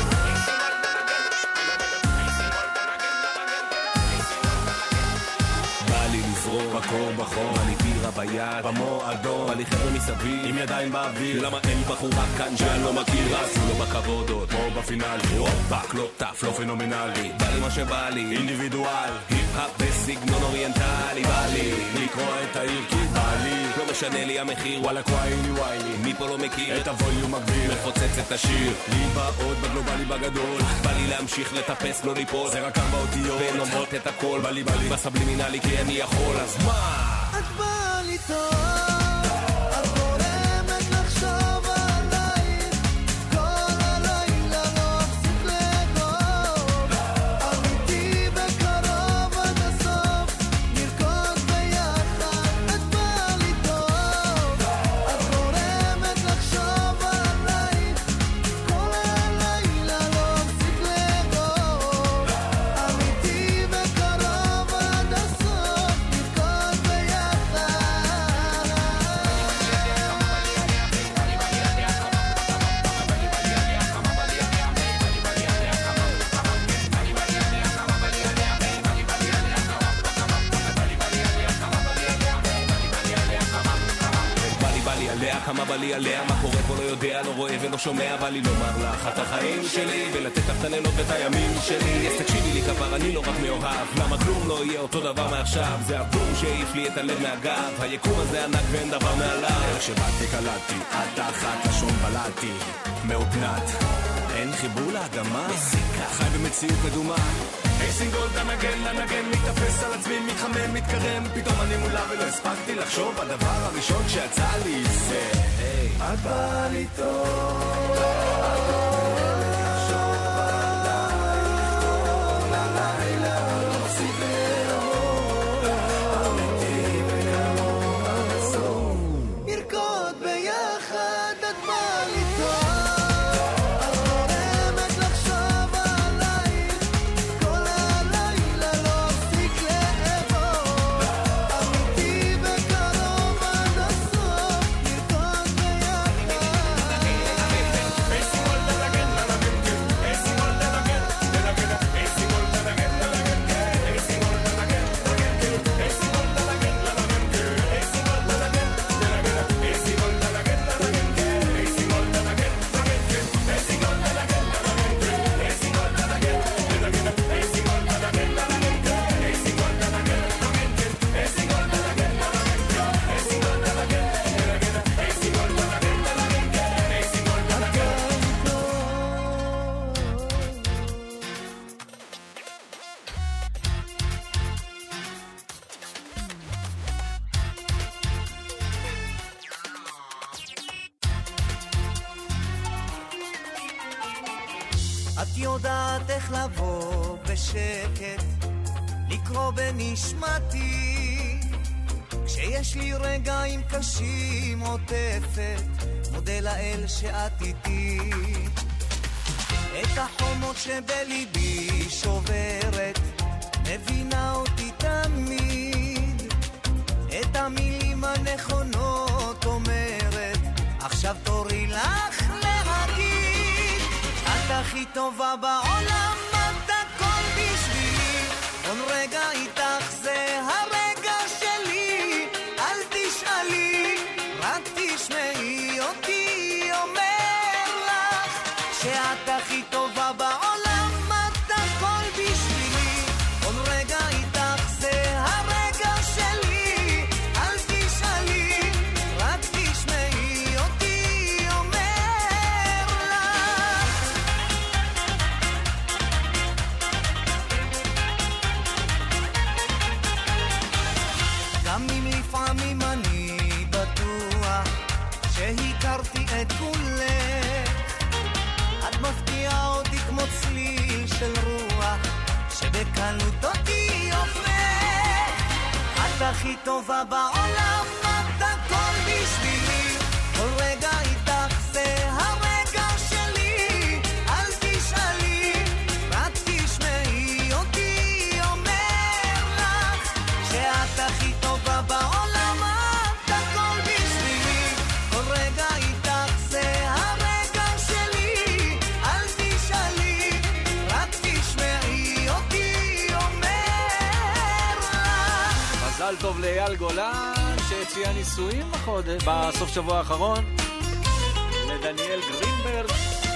S2: בא לי לזרוק
S12: בקור בחור, אני בירה ביד, במועדון, אני חבר'ה מסביב, עם ידיים באוויר. למה אין בחורה כאן שאני לא מכיר? עשו לו בכבודות, כמו בפינאלי. אופק, לא טף, לא פנומנלי. בא לי מה שבא לי, אינדיבידואל, היפ-הפ בסגנון אוריינטלי. בא לי לקרוא את העיר כי בא לי, לא משנה לי המחיר, וואלה קוויילי ויילי. מי פה לא מכיר את הווליום מגביר, מפוצץ את השיר, לי בעוד בגלובלי בגדול. בא לי להמשיך לטפס, לא ליפול, זה רק 4 אותיות ונומרות את הכל. בא לי בסבלימינלי כי אני יכול, אז מה?
S9: את בא לי טוב, את גורמת לחשוב עלייך כל הלילה, לא אפסיק לדאוג. אמיתי בקרוב עד הסוף, נרקוד ביחד. את בא לי טוב, את גורמת לחשוב עלייך כל הלילה, לא אפסיק לדאוג. אמיתי בקרוב עד הסוף, נרקוד ביחד.
S12: בא לי עליה, כמה בא לי עליה, מה קורה פה לא יודע, לא רואה ולא שומע. בא לי לומר לך את החיים שלי ולתת לך את הלילות ואת הימים שלי. אז תקשיבי לי כבר, אני לא רק מאוהב, למה כלום לא יהיה אותו דבר מעכשיו. זה הבום שהעיף לי את הלב מהגב, היקום הזה ענק ואין דבר מעליו. איך שבאתי קלטתי, את אחת לשון בלעתי, מאופנת, אין חיבור לאדמה, חי במציאות מדומה. סינגול דנגן לנגן, מתאפס על עצמי, מתחמם, מתקרם, פתאום אני מולה ולא הספקתי לחשוב. הדבר הראשון שיצא לי זה
S9: את בא לי טוב, נרקוד ביחד. את בא לי טוב, את גורמת לחשוב עלייך כל הלילה, לא אפסיק לאהוב. אמיתי בקרוב עד הסוף, נרקוד ביחד.
S8: את יודעת איך לבוא בשקט, לקרוא בנשמתי, כשיש לי רגעים קשים עוטפת, מודה לאל שאת איתי. את החומות שבליבי שוברת, מבינה אותי תמיד, את המילים הנכונות אומרת, עכשיו תורי לך להגיד. את הכי טובה בעולם, את הכל בשבילי, כל רגע איתך זה הרגע שלי. אל תשאלי, רק תשמעי אותי אומר לך, שאת הכי טובה בעולם, את הכל בשבילי, כל רגע איתך זה הרגע שלי. אל תשאלי, רק תשמעי אותי אומר לך. גם אם לפעמים אני בטוח שהכרתי את כולך, את מפתיעה אותי כמו צליל של רוח שבקלות אותי הופך. את הכי טובה בעולם, את הכל בשבילי, כל רגע איתך זה הרגע שלי. אל תשאלי, רק תשמעי אותי אומר לך, שאת הכי טובה בעולם, את הכל בשבילי, כל רגע איתך זה הרגע שלי. אל תשאלי, רק תשמעי אותי אומר לך.
S4: מזל טוב לאייל גולן שהציע נישואים בסוף שבוע האחרון לדניאל גרינברג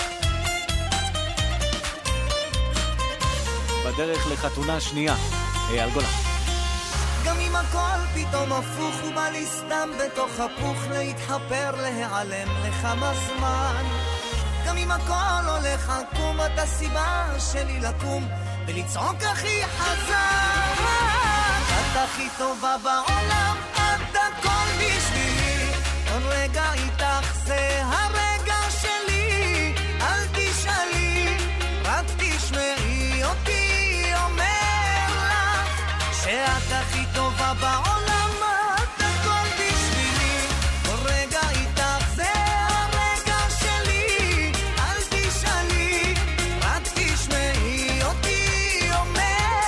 S4: בדרך לחתונה שנייה. אייל גולן.
S8: גם אם הכל פתאום הפוך הוא בא לי סתם בתוך הפוך להתחפר להיעלם לכמה זמן. גם אם הכל הולך עקום אתה סיבה שלי לקום ולצעוק הכי חזק. את הכי טובה בעולם, את הכל בשבילי, כל רגע איתך זה הרגע שלי. אל תשאלי, רק תשמעי אותי אומר לך שאת הכי טובה בעולם, את הכל בשבילי, כל רגע איתך זה הרגע שלי. אל תשאלי, רק תשמעי אותי אומר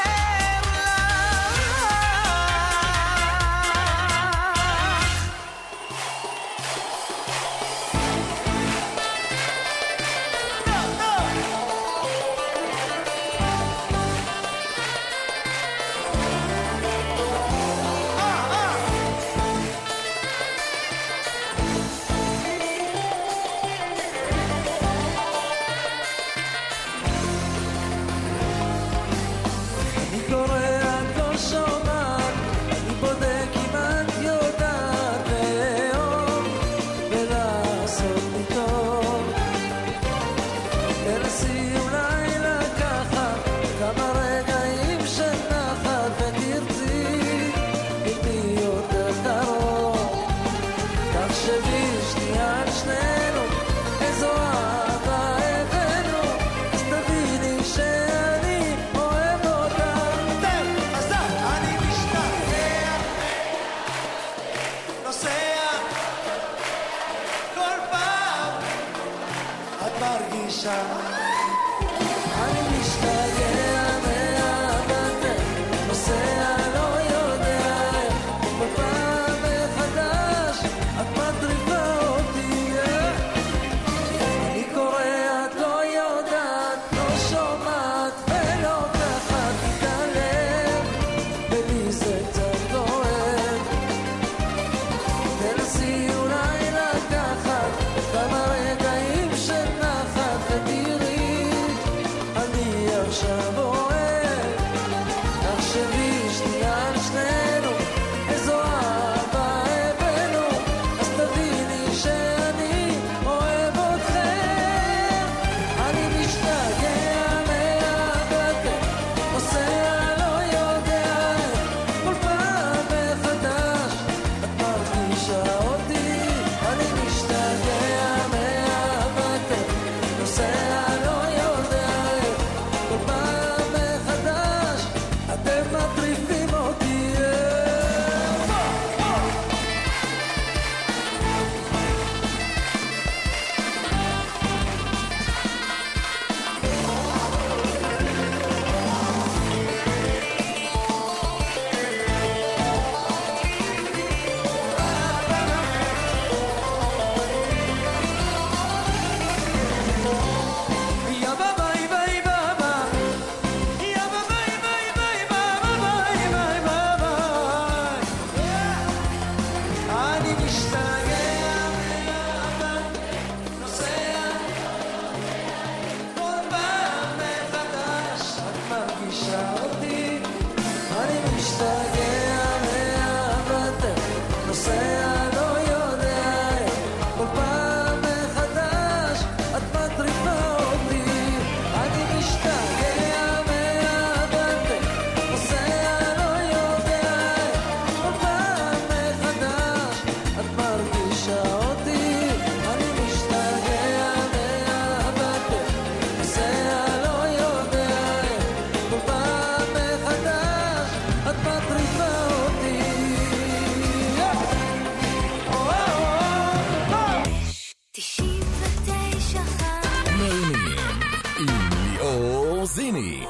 S2: רוזיני.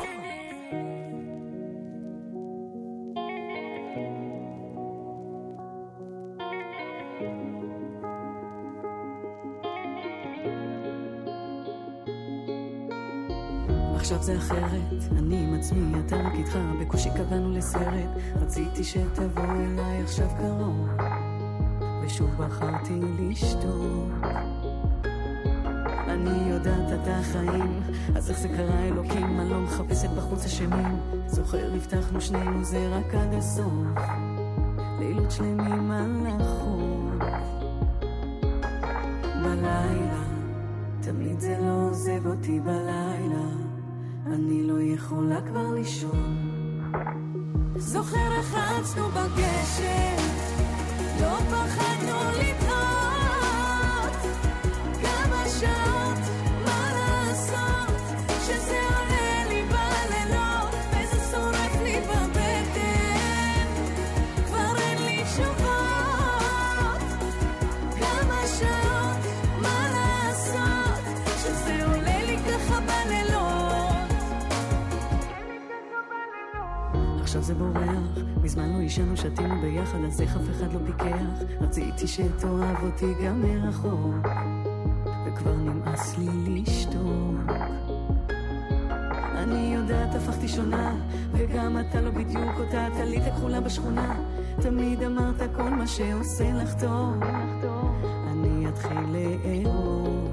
S6: עכשיו זה אחרת, אני עם עצמי, אתה רק איתך, בקושי קבענו לסרט, רציתי שתבוא אליי עכשיו קרוב, ושוב בחרתי לשתוק. אני יודעת אתה החיים, אז איך זה קרה אלוקים, אני לא מחפשת בחוץ אשמים, זוכר הבטחנו שנינו זה רק עד הסוף, לילות שלמים על החוף. בלילה, תמיד זה לא עוזב אותי בלילה, אני לא יכולה כבר לישון. זוכר רחצנו בגשם, לא פחדנו לטעות, כמה שעות, מה לעשות, שזה עולה לי בלילות, וזה שורף לי בבטן, כבר אין לי תשובות, כמה שעות, מה לעשות, שזה עולה לי ככה בלילות. עכשיו זה בורח, מזמן לא ישנו, שתינו ביחד, אז איך אף אחד לא פיקח, רציתי שתאהב אותי גם מרחוק, וכבר נמאס לי לשתוק. אני יודעת הפכתי שונה, וגם אתה לא בדיוק אותה טלית הכחולה בשכונה, תמיד אמרת כל מה שעושה לך טוב, אני אתחיל לאהוב.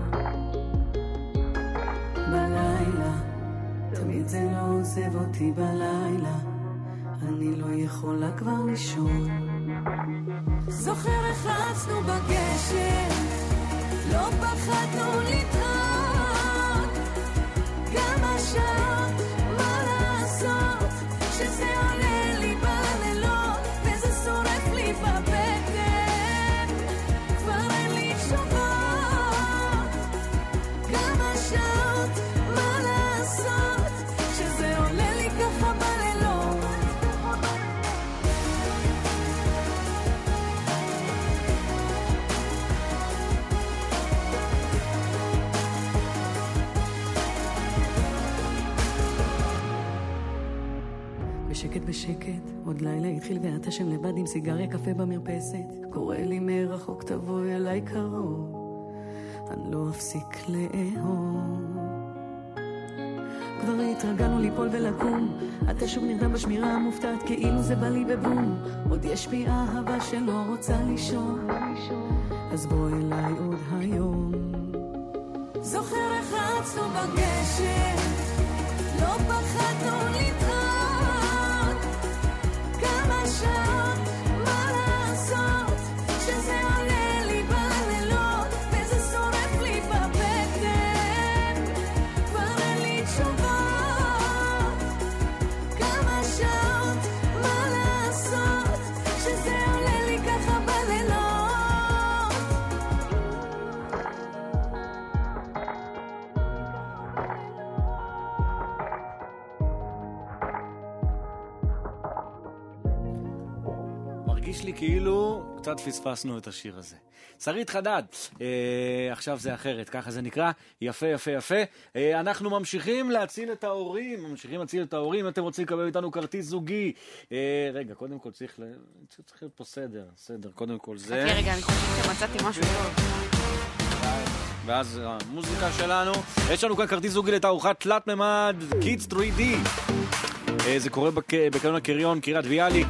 S6: בלילה, תמיד זה לא עוזב אותי בלילה, אני לא יכולה כבר לישון. זוכר רחצנו בגשם, לא פחדנו לטעות, כמה שעות, מה לעשות, שזה עולה לי בלילות, וזה שורף לי בבטן, כבר אין לי תשובות, כמה שעות, מה לעשות, שזה עולה לי ככה בלילות. בשקט בשקט, עוד לילה התחיל ואתה שם לבד עם סיגריה קפה במרפסת, קורא לי מרחוק תבוא אליי קרוב, אני לא אפסיק לאהוב. כבר התרגלנו ליפול ולקום, אתה שוב נרדם בשמירה המופתעת כאילו זה בא לי בבום, עוד יש בי אהבה שלא רוצה לישון, אז בוא אליי עוד היום. זוכר רחצנו בגשם, לא פחדנו לטעות, כמה שעות, מה לעשות, שזה עולה לי בלילות, וזה שורף לי בבטן, כבר אין לי תשובות, כמה שעות, מה לעשות, שזה עולה לי ככה בלילות.
S4: מרגיש לי כאילו קצת פספסנו את השיר הזה. שרית חדד, עכשיו זה אחרת, ככה זה נקרא, יפה יפה יפה. אנחנו ממשיכים להציל את ההורים, אם אתם רוצים לקבל איתנו כרטיס זוגי. רגע, קודם כל צריך להיות פה סדר, קודם כל זה.
S5: חכי רגע, אני חושבת שמצאתי משהו טוב.
S4: ואז המוזיקה שלנו, יש לנו כאן כרטיס זוגי לתערוכת תלת ממד, קידס 3D. זה קורה בקניון הקריון, קריית ביאליק.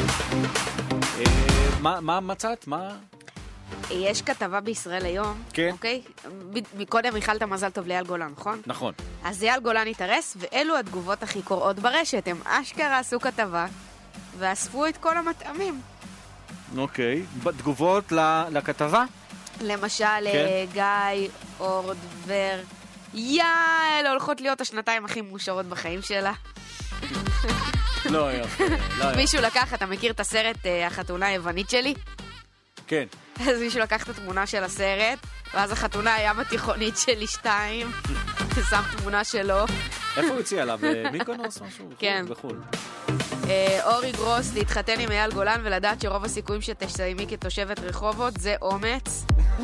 S4: מה מצאת? מה?
S5: יש כתבה בישראל היום,
S4: כן.
S5: אוקיי? מקודם מיכלת מזל טוב לאייל גולן, נכון?
S4: נכון.
S5: אז אייל גולן התארס, ואלו התגובות הכי קוראות ברשת. הם אשכרה עשו כתבה, ואספו את כל המטעמים.
S4: אוקיי. תגובות לכתבה?
S5: למשל, גיא, אורדבר, יאל, הולכות להיות השנתיים הכי מאושרות בחיים שלה.
S4: לא, יופי.
S5: מישהו לקח, אתה מכיר את הסרט החתונה היוונית שלי?
S4: כן.
S5: אז מישהו לקח את התמונה של הסרט, ואז החתונה היה בתיכונית שלי 2, ושם תמונה שלו.
S4: איפה הוא הציע לה? במיקונוס משהו?
S5: כן.
S4: בחול.
S5: אורי גרוס, להתחתן עם אייל גולן ולדעת שרוב הסיכויים שתסיימי כתושבת רחובות זה אומץ.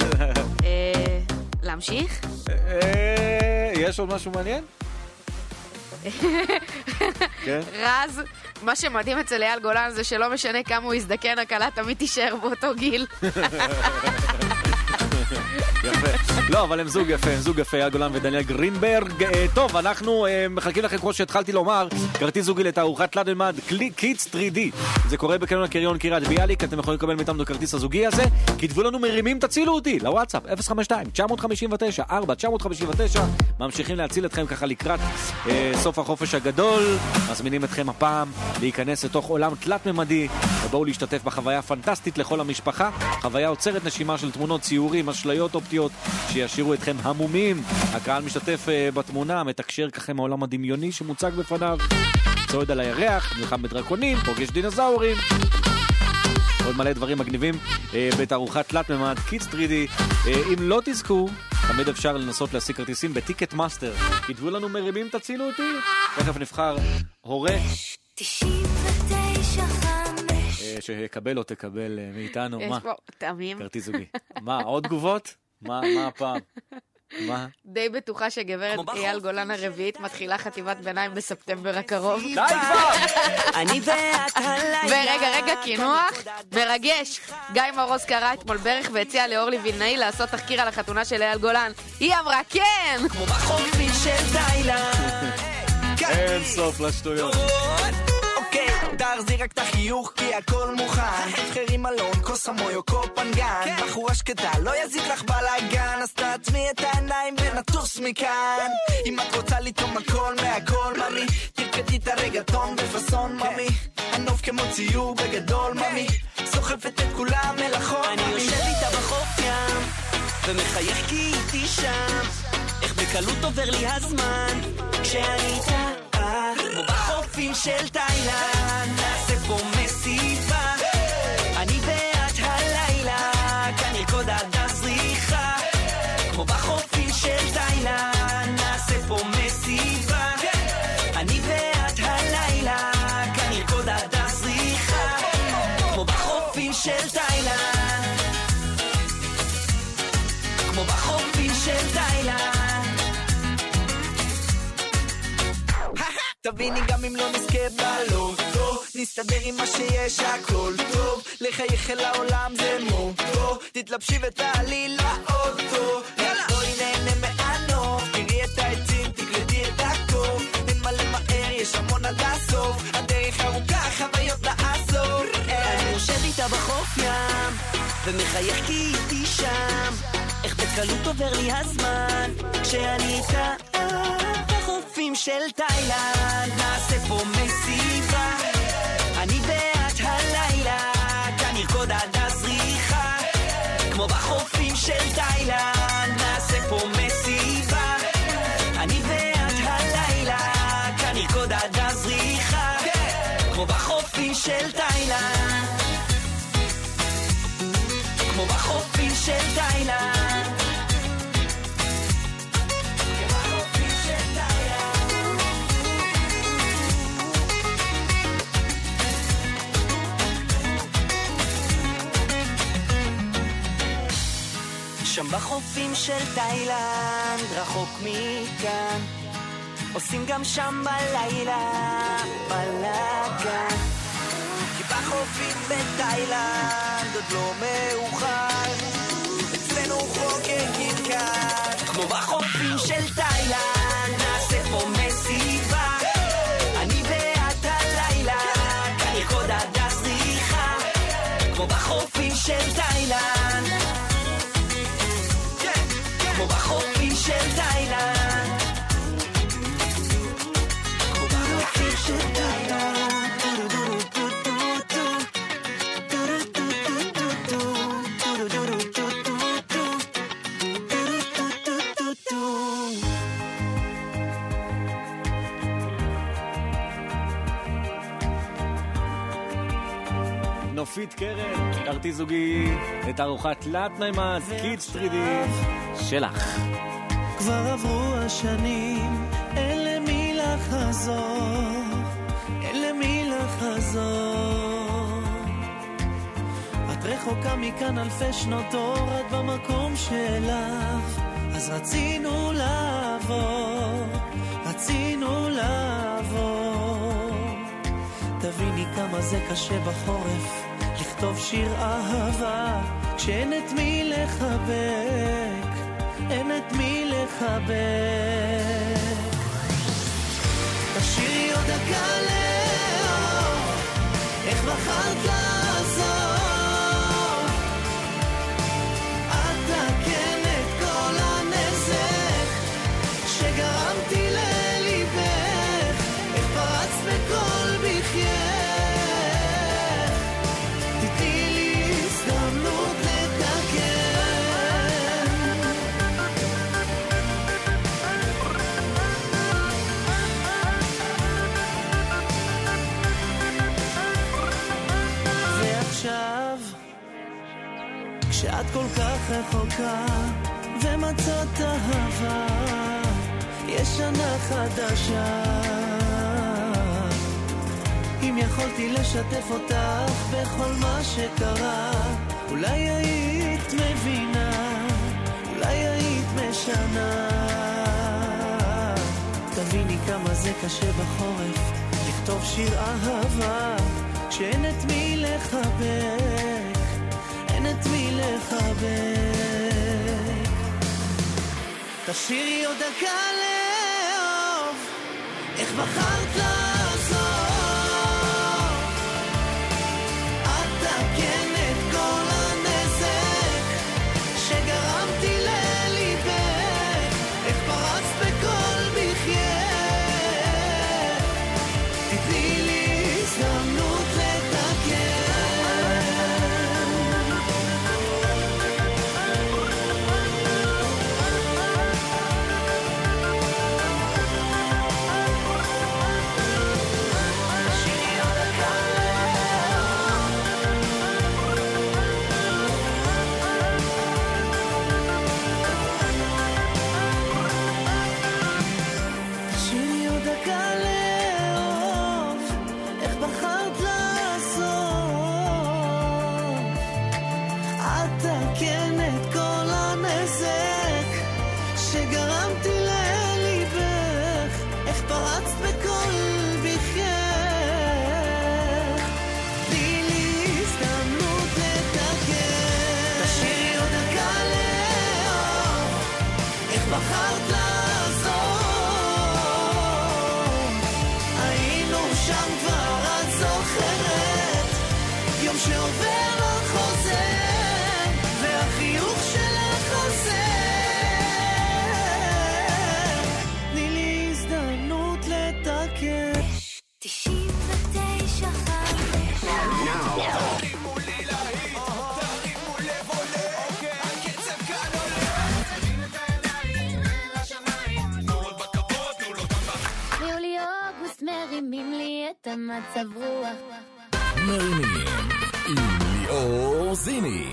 S5: להמשיך?
S4: יש עוד משהו מעניין?
S5: רז, מה שמדהים אצל אייל גולן זה שלא משנה כמה הוא יזדקן, הקלה תמיד תישאר באותו גיל.
S4: יפה. לא, אבל הם זוג יפה, אייל גולן ודניאל גרינברג. טוב, אנחנו מחלקים לכם, כמו שהתחלתי לומר, כרטיס זוגי לתערוכת תלת ממד קידס 3D. זה קורה בקניון הקריון קריית ביאליק, אתם יכולים לקבל מאיתנו את הכרטיס הזוגי הזה. כתבו לנו מרימים, תצילו אותי, לוואטסאפ 052-959-4-959. ממשיכים להציל אתכם ככה לקראת סוף החופש הגדול. מזמינים אתכם הפעם להיכנס לתוך עולם תלת ממדי, ובואו להשתתף בחוויה פנטסטית לכל המשפחה. חוויה עוצרת נשימה של תמונות, ציורים, אשליות אופטיות שישאירו אתכם המומים. הקהל משתתף בתמונה, מתקשר ככם העולם הדמיוני שמוצג בפניו, צועד על הירח, נלחם בדרקונים, פוגש דינוזאורים, עוד מלא דברים מגניבים בתערוכת תלת ממד קידס 3D. אם לא תזכו, תמיד אפשר לנסות להשיג כרטיסים בטיקט מאסטר. כתבו לנו מרימים, תצילו אותי. תכף נבחר הורה
S6: 99.5
S4: שיקבל או תקבל מאיתנו.
S5: יש
S4: מה?
S5: פה טעמים.
S4: כרטיס זוגי. מה, עוד תגובות? מה הפעם? מה?
S5: די בטוחה שגברת אייל גולן הרביעית מתחילה חטיבת ביניים בספטמבר הקרוב.
S4: די כבר!
S8: אני ואת הלילה.
S5: ורגע, קינוח מרגש. גיא מרוז קרא אתמול ברך והציע לאורלי וילנאי לעשות תחקיר על החתונה של אייל גולן. היא אמרה כן!
S8: כמו בחופים של תאילנד.
S4: אין סוף לשטויות.
S8: אוקיי, תחזיר רק את החיוך כי הכל מוכן. תבחרי מלון, כוס המוי או קופנגן. בחורה שקטה, לא יזיק לך בלאגן. אז תעצמי את העיניים ונטוס מכאן. אם את רוצה לטעום הכל מהכל, ממי, תרקדי את הרגטון בפסון, ממי. הנוף כמו ציור בגדול, ממי, סוחפת את כולם אל החוף. אני יושב איתה בחוף ים ומחייך כי איתי שם. איך בקלות עובר לי הזמן כשאני איתה, כמו בחופים של תאילנד. נעשה פה מסיבה, אני ואת הלילה, כאן נרקוד עד הזריחה. כמו בחופים של תאילנד. נעשה פה מסיבה, אני ואת הלילה, כאן נרקוד עד הזריחה. כמו בחופים של תאילנד. כמו בחופים של תאילנד. תביני גם אם לא נזכה בלוטו, נסתדר עם מה שיש הכל טוב. לחייך אל העולם זה מוטו, תתלבשי ותעלי לאוטו. יאללה בואי נהנה מהנוף, תראי את העצים, תקלטי את הקוף. נמלא מהר, יש המון עד הסוף, הדרך ארוכה, חוויות לעשור. אני יושב איתה בחוף ים ומחייך כי איתי שם. איך בקלות עובר לי הזמן כשאני איתה בחופים של תאילנד. נעשה פה מסיבה, אני ואת הלילה, כאן נרקוד עד הזריחה. כמו בחופים של תאילנד. נעשה פה מסיבה, אני ואת הלילה, כאן נרקוד עד הזריחה. כמו בחופים של תאילנד. כמו בחופים של תאילנד. שם בחופים של תאילנד, רחוק מכאן, עושים גם שם בלילה בלגן. כי בחופים בתאילנד עוד לא מאוחר, אצלנו חוגגים כאן. כמו בחופים של תאילנד. נעשה פה מסיבה, אני ואת הלילה, כאן נרקוד עד הזריחה. כמו בחופים של תאילנד. כמו בחופים של תאילנד. כמו בחופים של תאילנד.
S4: נופית קרן, כרטיס זוגי לתערוכת תלת ממד קידס 3D שלך.
S11: כבר עברו השנים, אין למי לחזור, אין למי לחזור. את רחוקה מכאן אלפי שנות אור, את במקום שלך, אז רצינו לעבור, רצינו לעבור. תביני כמה זה קשה בחורף לכתוב שיר אהבה כשאין את מי לחבק, אין את מי לחבק. תשאירי עוד דקה לאור, איך בחרת לעזור, את תקן את כל הנזק שגרמתי לליבך, איך פרצת בכל בחייך, תתני לי הזדמנות לתקן. ועכשיו כשאת כל כך רחוקה ומצאת אהבה, יש שנה חדשה, אם יכולתי לשתף אותך בכל מה שקרה, אולי היית מבינה, אולי היית משנה. תביני כמה זה קשה בחורף לכתוב שיר אהבה, כשאין את מי לחבק, אין את מי לחבק. תשאירי עוד דקה לאהוב, איך בחרת לעזור, את תקן את כל הנזק שגרמתי לליבך, איך פרצת בכל בחייך, תתני לי הזדמנות לתקן.
S6: מצב רוח
S2: מרימים עם ליאור זיני.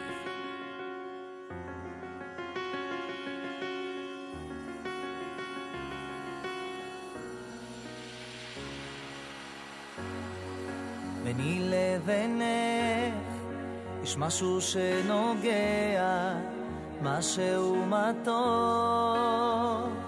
S3: ביני לבינך יש משהו שנוגע, משהו מתוק.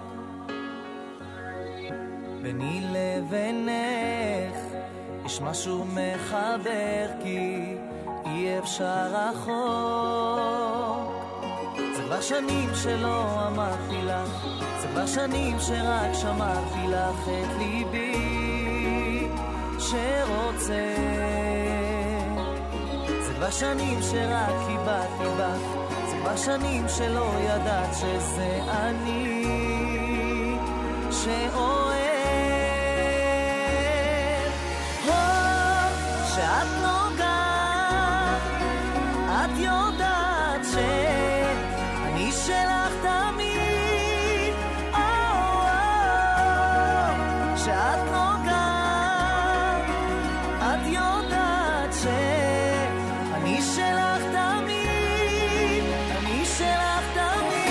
S3: ביני לבינך יש משהו מחבר, כי אי אפשר רחוק. זה כבר שנים שלא אמרתי לך, זה כבר שנים שרק שמרתי לך את ליבי שרוצה. זה כבר שנים שרק חיבתי בך, זה כבר שנים שלא ידעת שזה אני שאוהב. שאת נוגעת, את יודעת שאני שלך תמיד. שאת נוגעת, את יודעת שאני שלך תמיד, אני שלך תמיד.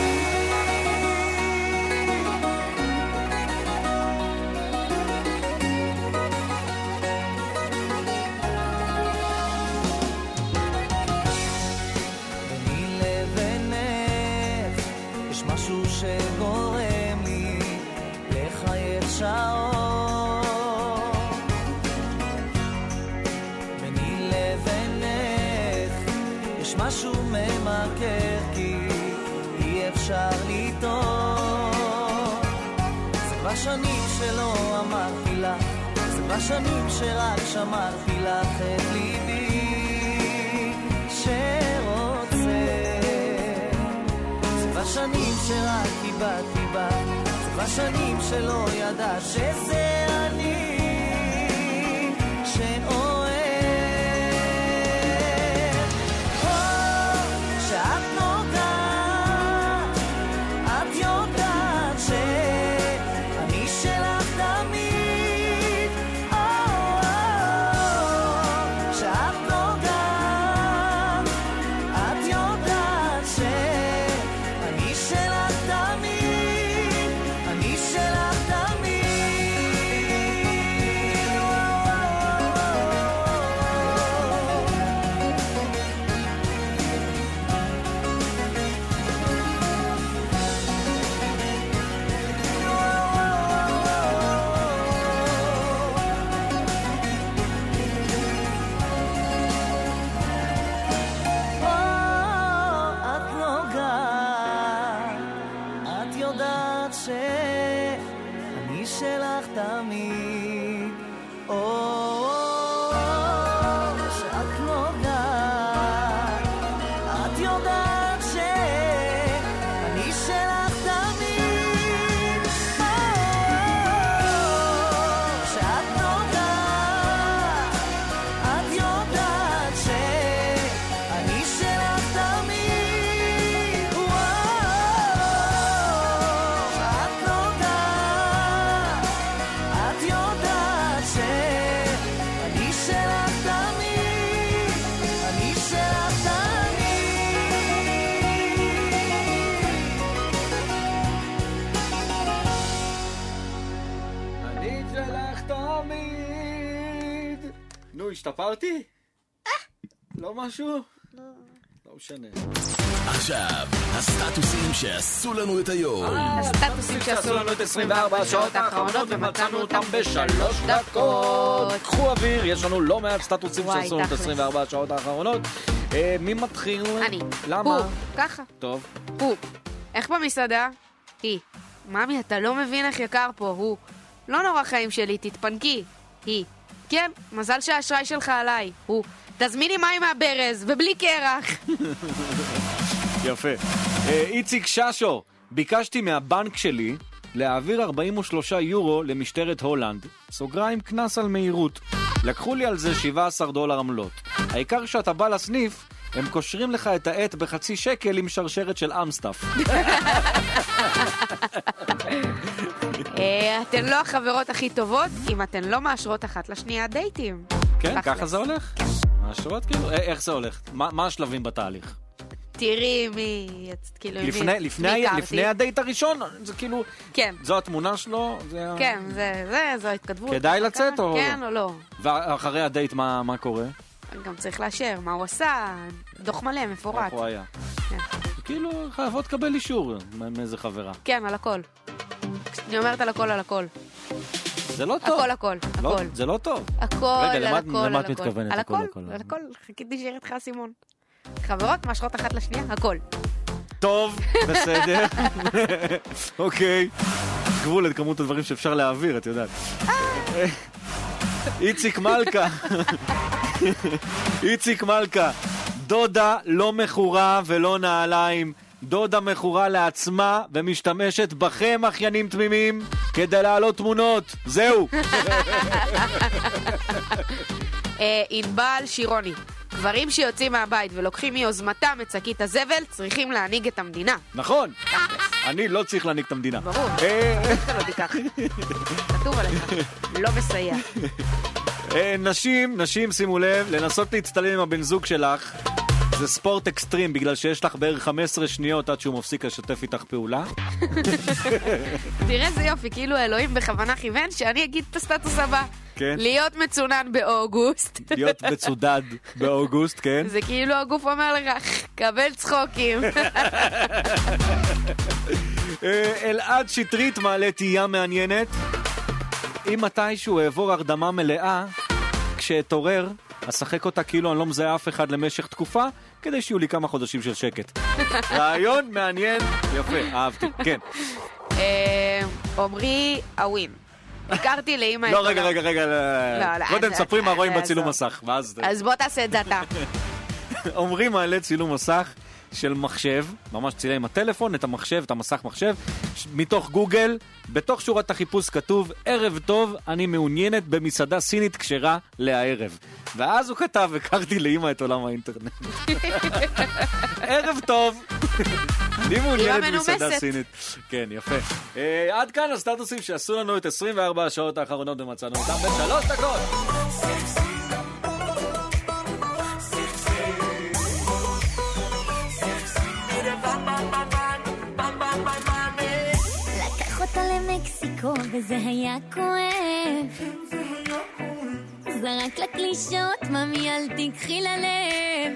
S3: שגורם לי לחייך שעות. ביני לבינך יש משהו ממכר, כי אי אפשר להתאר.
S11: איתו. זה בשנים שלא אמרתי לה, זה בשנים שרק שמרתי לך את ליבי שרוצה. זה בשנים שרק איבדתי בה, זה בשנים שלא ידע שזה אני שאוהב. שאת נוגעת, את יודעת שאני שלך תמיד. שאת נוגעת, את יודעת שאני שלך תמיד, אני שלך תמיד. את נוגעת, את יודעת שאני שלך תמיד. שאת נוגעת, את יודעת שאני שלך תמיד. שאת נוגעת, את יודעת שאני שלך תמיד. שאת נוגעת, את יודעת שאני שלך תמיד, אני שלך
S4: אני שלך תמיד. נו, השתפרתי? לא משהו? לא משנה.
S2: עכשיו, הסטטוסים שעשו לנו את היום.
S5: הסטטוסים שעשו לנו את 24 השעות האחרונות ומצאנו אותם בשלוש דקות.
S4: קחו אוויר, יש לנו לא מעט סטטוסים
S5: וואי,
S4: שעשו לנו את
S5: תכלס.
S4: 24 השעות האחרונות. מי מתחיל?
S5: אני.
S4: למה?
S5: הוא, ככה.
S4: טוב.
S5: הוא. איך במסעדה? היא. ממי, אתה לא מבין איך יקר פה, הוא. לא נורא חיים שלי, תתפנקי. היא. כן, מזל שהאשראי שלך עליי. הוא. תזמיני מים מהברז, ובלי קרח.
S4: יפה. איציק ששו, ביקשתי מהבנק שלי להעביר 43 יורו למשטרת הולנד. סוגריים כנס על מהירות. לקחו לי על זה $17 עמלות. העיקר שאתה בא לסניף, הם קושרים לך את העט בחצי שקל עם שרשרת של אמסטף.
S5: אתן לא החברות הכי טובות אם אתן לא מאשרות אחת לשנייה דייטים.
S4: כן, ככה זה הולך? מאשרות כאילו? איך זה הולך? מה השלבים בתהליך?
S5: תראי מי... כאילו,
S4: לפני הדייט הראשון, זה כאילו...
S5: כן.
S4: זו התמונה שלו?
S5: כן, זו התכתבות.
S4: כדאי לצאת או לא?
S5: כן או לא.
S4: ואחרי הדייט מה קורה?
S5: גם צריך לאשר מה הוא עשה, דוח מלא, מפורט.
S4: איך הוא היה?
S5: כן.
S4: כאילו חייבות לקבל אישור מאיזה חברה.
S5: כן, על הכל. אני אומרת על הכל, על הכל.
S4: זה לא טוב.
S5: הכל.
S4: זה לא טוב.
S5: הכל, על הכל.
S4: למה את מתכוונת?
S5: על הכל. חיכיתי שיראה לך סימון. חברות מאשרות אחת לשנייה, הכל.
S4: טוב, בסדר. אוקיי. גבול את כמות הדברים שאפשר להעביר, את יודעת. איציק מלכה. דודה לא מכורה ולא נעליים. דודה מכורה לעצמה ומשתמשת בכם, אחיינים תמימים, כדי להעלות תמונות. זהו.
S5: ענבל שירוני. גברים שיוצאים מהבית ולוקחים מיוזמתם את שקית הזבל צריכים להנהיג את המדינה.
S4: נכון. אני לא צריך להנהיג את המדינה.
S5: ברור. אתה לא תיקח. כתוב עליך. לא מסייע.
S4: נשים, שימו לב, לנסות להצטלם עם הבן זוג שלך. זה ספורט אקסטרים, בגלל שיש לך בערך 15 שניות עד שהוא מפסיק לשתף איתך פעולה.
S5: תראה זה יופי, כאילו אלוהים בכוונה כיוון שאני אגיד את הסטטוס הבא.
S4: כן.
S5: להיות מצונן באוגוסט.
S4: להיות מצודד באוגוסט, כן.
S5: זה כאילו הגוף אומר לך, קבל צחוקים.
S4: אלעד שטרית מעלה תהייה מעניינת. אם מתישהו אעבור הרדמה מלאה, כשאתעורר, אשחק אותה כאילו אני לא מזהה אף אחד למשך תקופה, כדי שיהיו לי כמה חודשים של שקט. רעיון מעניין, יפה, אהבתי, כן.
S5: עומרי אווין. הכרתי לאמא...
S4: לא, רגע. קודם תספרי מה רואים בצילום מסך.
S5: אז בוא תעשה את זה אתה.
S4: עומרי מעלה צילום מסך של מחשב, ממש צילם עם הטלפון, את המחשב, את המסך מחשב, מתוך גוגל, בתוך שורת החיפוש כתוב, ערב טוב, אני מעוניינת במסעדה סינית כשרה לערב. ואז הוא כתב, הכרתי לאמא את עולם האינטרנט. ערב טוב. אני מעוניינת במסעדה סינית. כן, יפה. עד כאן הסטטוסים שעשו לנו את 24 השעות האחרונות ומצאנו אותם ב3 דקות.
S13: למקסיקו וזה היה כואב זרק לקלישות ממי אל תקחי ללב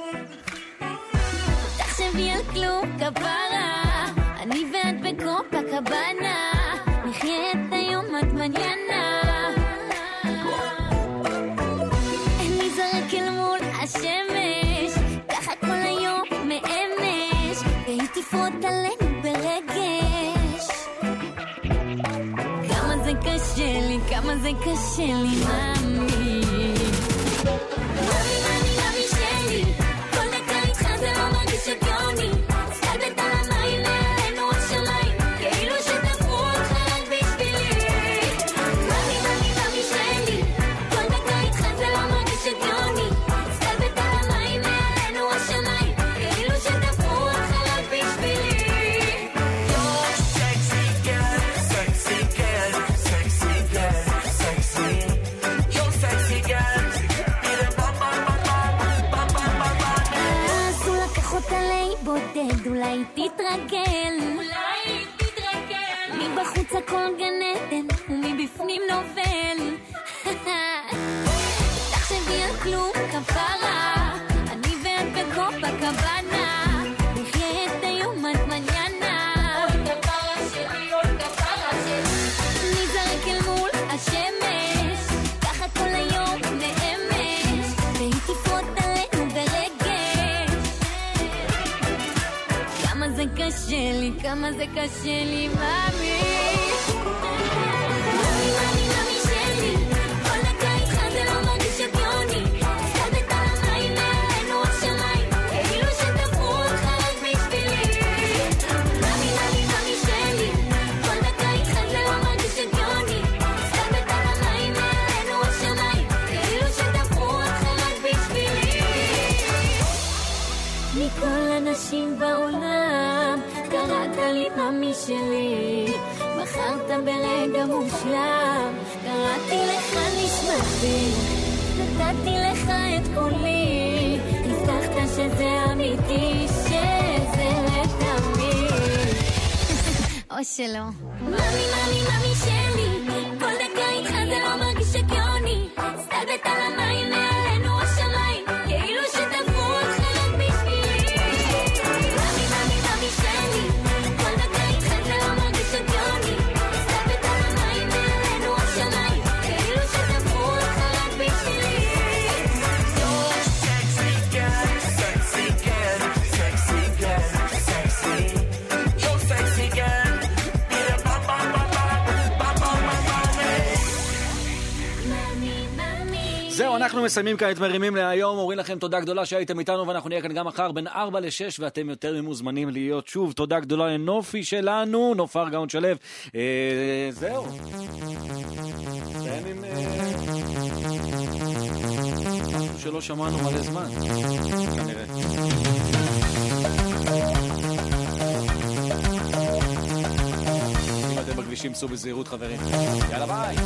S13: תחשבי על כלום כפרה אני ואת בקופה קבנה נחיה את היום עד מניאנה אני זרק אל מול השמש ככה כל היום מאמש והיא תפרוט עלינו ברגש כמה זה קשה לי, מאמי. מאמי שלי, כל דקה איתך זה לא מרגיש הגיוני. סתלבט על המים, מעלינו השמיים, כאילו שתפרו אותך רק בשבילי. מאמי שלי, כל דקה איתך זה לא מרגיש הגיוני. סתלבט על המים, מעלינו השמיים, כאילו שתפרו אותך רק בשבילי. אולי תתרגל מבחוץ הכל גן עדן ומבפנים נובל תחשבי על כלום כפרה אני ואת בקופה קבנה נחיה את היום עד מניאנה עוד כפרה שלי נזרק אל מול השמש ככה כל היום נאמש והיא תפרוט עלינו ברגש כמה זה קשה לי, מאמי. מאמי שלי, כל דקה איתך זה לא מרגיש הגיוני. סתלבט על המים, מעלינו השמיים, כאילו שתפרו אותך רק בשבילי. מאמי שלי, כל דקה איתך זה לא מרגיש הגיוני. סתלבט על המים, מעלינו השמיים, כאילו שתפרו אותך רק בשבילי. מכל הנשים בעולם קראת לי מאמי שלי, בחרת ברגע מושלם, קראתי לך נשמתי, נתתי לך את כולי, הבטחת שזה אמיתי, שזה לתמיד, או שלא. מאמי שלי, כל דקה איתך זה לא מרגיש הגיוני, סתלבט על המים מעלינו השמיים, כאילו שתפרו אותך רק בשבילי. מאמי שלי, כל דקה איתך זה לא מרגיש הגיוני, סתלבט על המים מעלינו השמיים, כאילו שתפרו אותך רק בשבילי.
S4: זהו, אנחנו מסיימים כאן את מרימים להיום, אומרים לכם תודה גדולה שהייתם איתנו, ואנחנו נהיה כאן גם מחר בין 4 ל-6, ואתם יותר ממוזמנים להיות שוב. תודה גדולה לנופי שלנו, נופר גאון שלב. זהו. נסיים עם משהו שלא שמענו מלא זמן. כנראה. אם אתם בכבישים, סעו בזהירות חברים. יאללה ביי.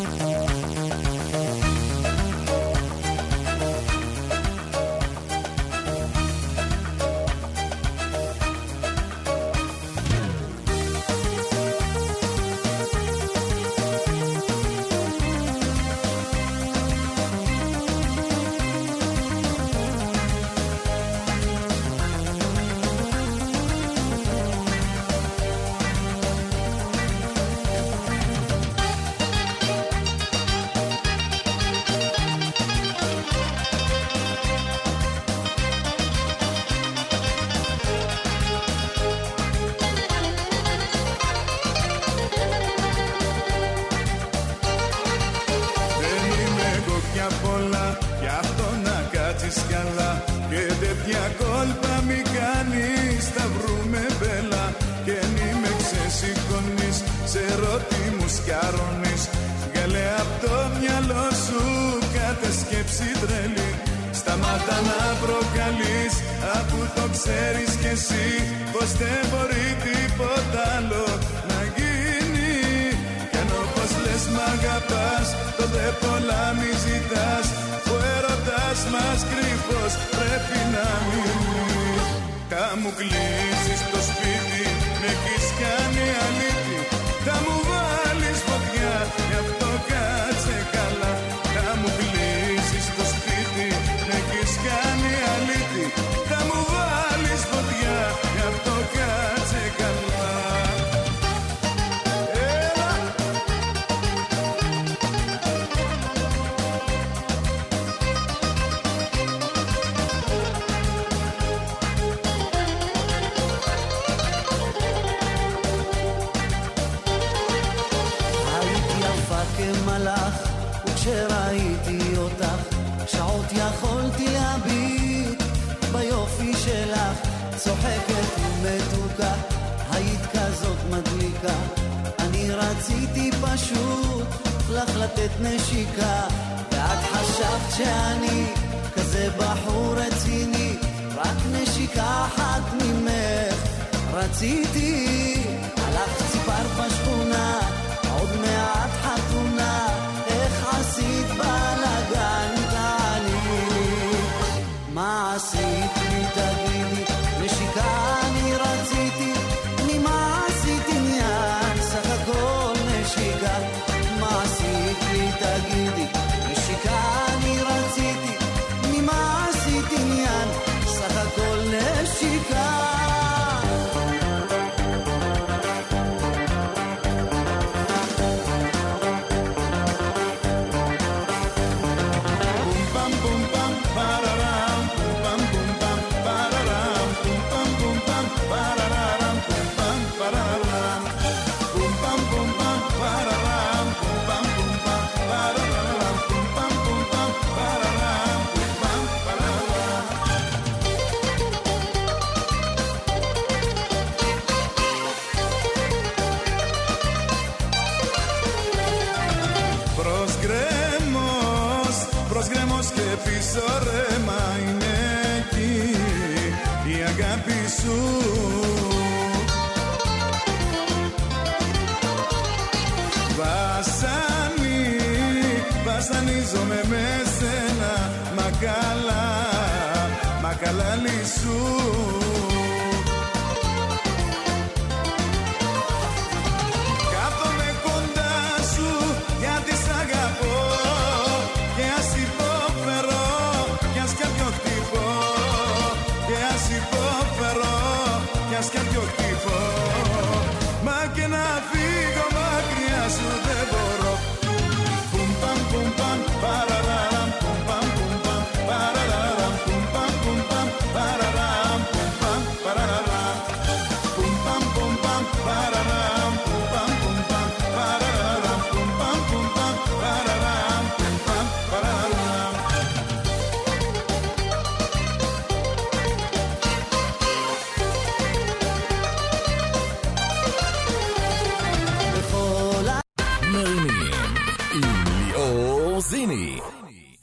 S9: σκαρώνεις. Βγάλε απ' το μυαλό σου κάθε σκέψη τρελή. Σταμάτα να προκαλείς, αφού το ξέρεις κι εσύ πως δεν μπορεί τίποτα άλλο να γίνει. Κι αν όπως λες μ' αγαπάς, τότε πολλά μη ζητάς. Ο έρωτας μας κρυφός πρέπει να μείνει. Θα μου κλείσεις το σπίτι, με έχεις κάνει αλήτη. Θα μου βάλεις φωτιά, γι' αυτό κάτσε καλά. Θα μου κλείσεις το σπίτι, με έχεις κάνει αλήτη. Θα μου βάλεις φωτιά, γι' αυτό κάτσε καλά.
S11: כשראיתי אותך, שעות יכולתי להביט ביופי שלך, צוחקת ומתוקה, היית כזאת מדליקה. אני רציתי פשוט לך לתת נשיקה, ואת חשבת שאני כזה בחור רציני, רק נשיקה אחת ממך רציתי. הלכת סיפרת בשכונה, עוד מעט חתונה, איך עשית בלגן תעני, מה עשית לי תגידי, נשיקה אני רציתי, ממה עשית עניין, סך הכל נשיקה, מה עשית לי תגידי, נשיקה אני רציתי, ממה עשית עניין, סך הכל נשיקה. Πίσω ρέμα είναι εκεί η αγάπη σου. Βασανίζομαι με σένα, μα καλά λυσού.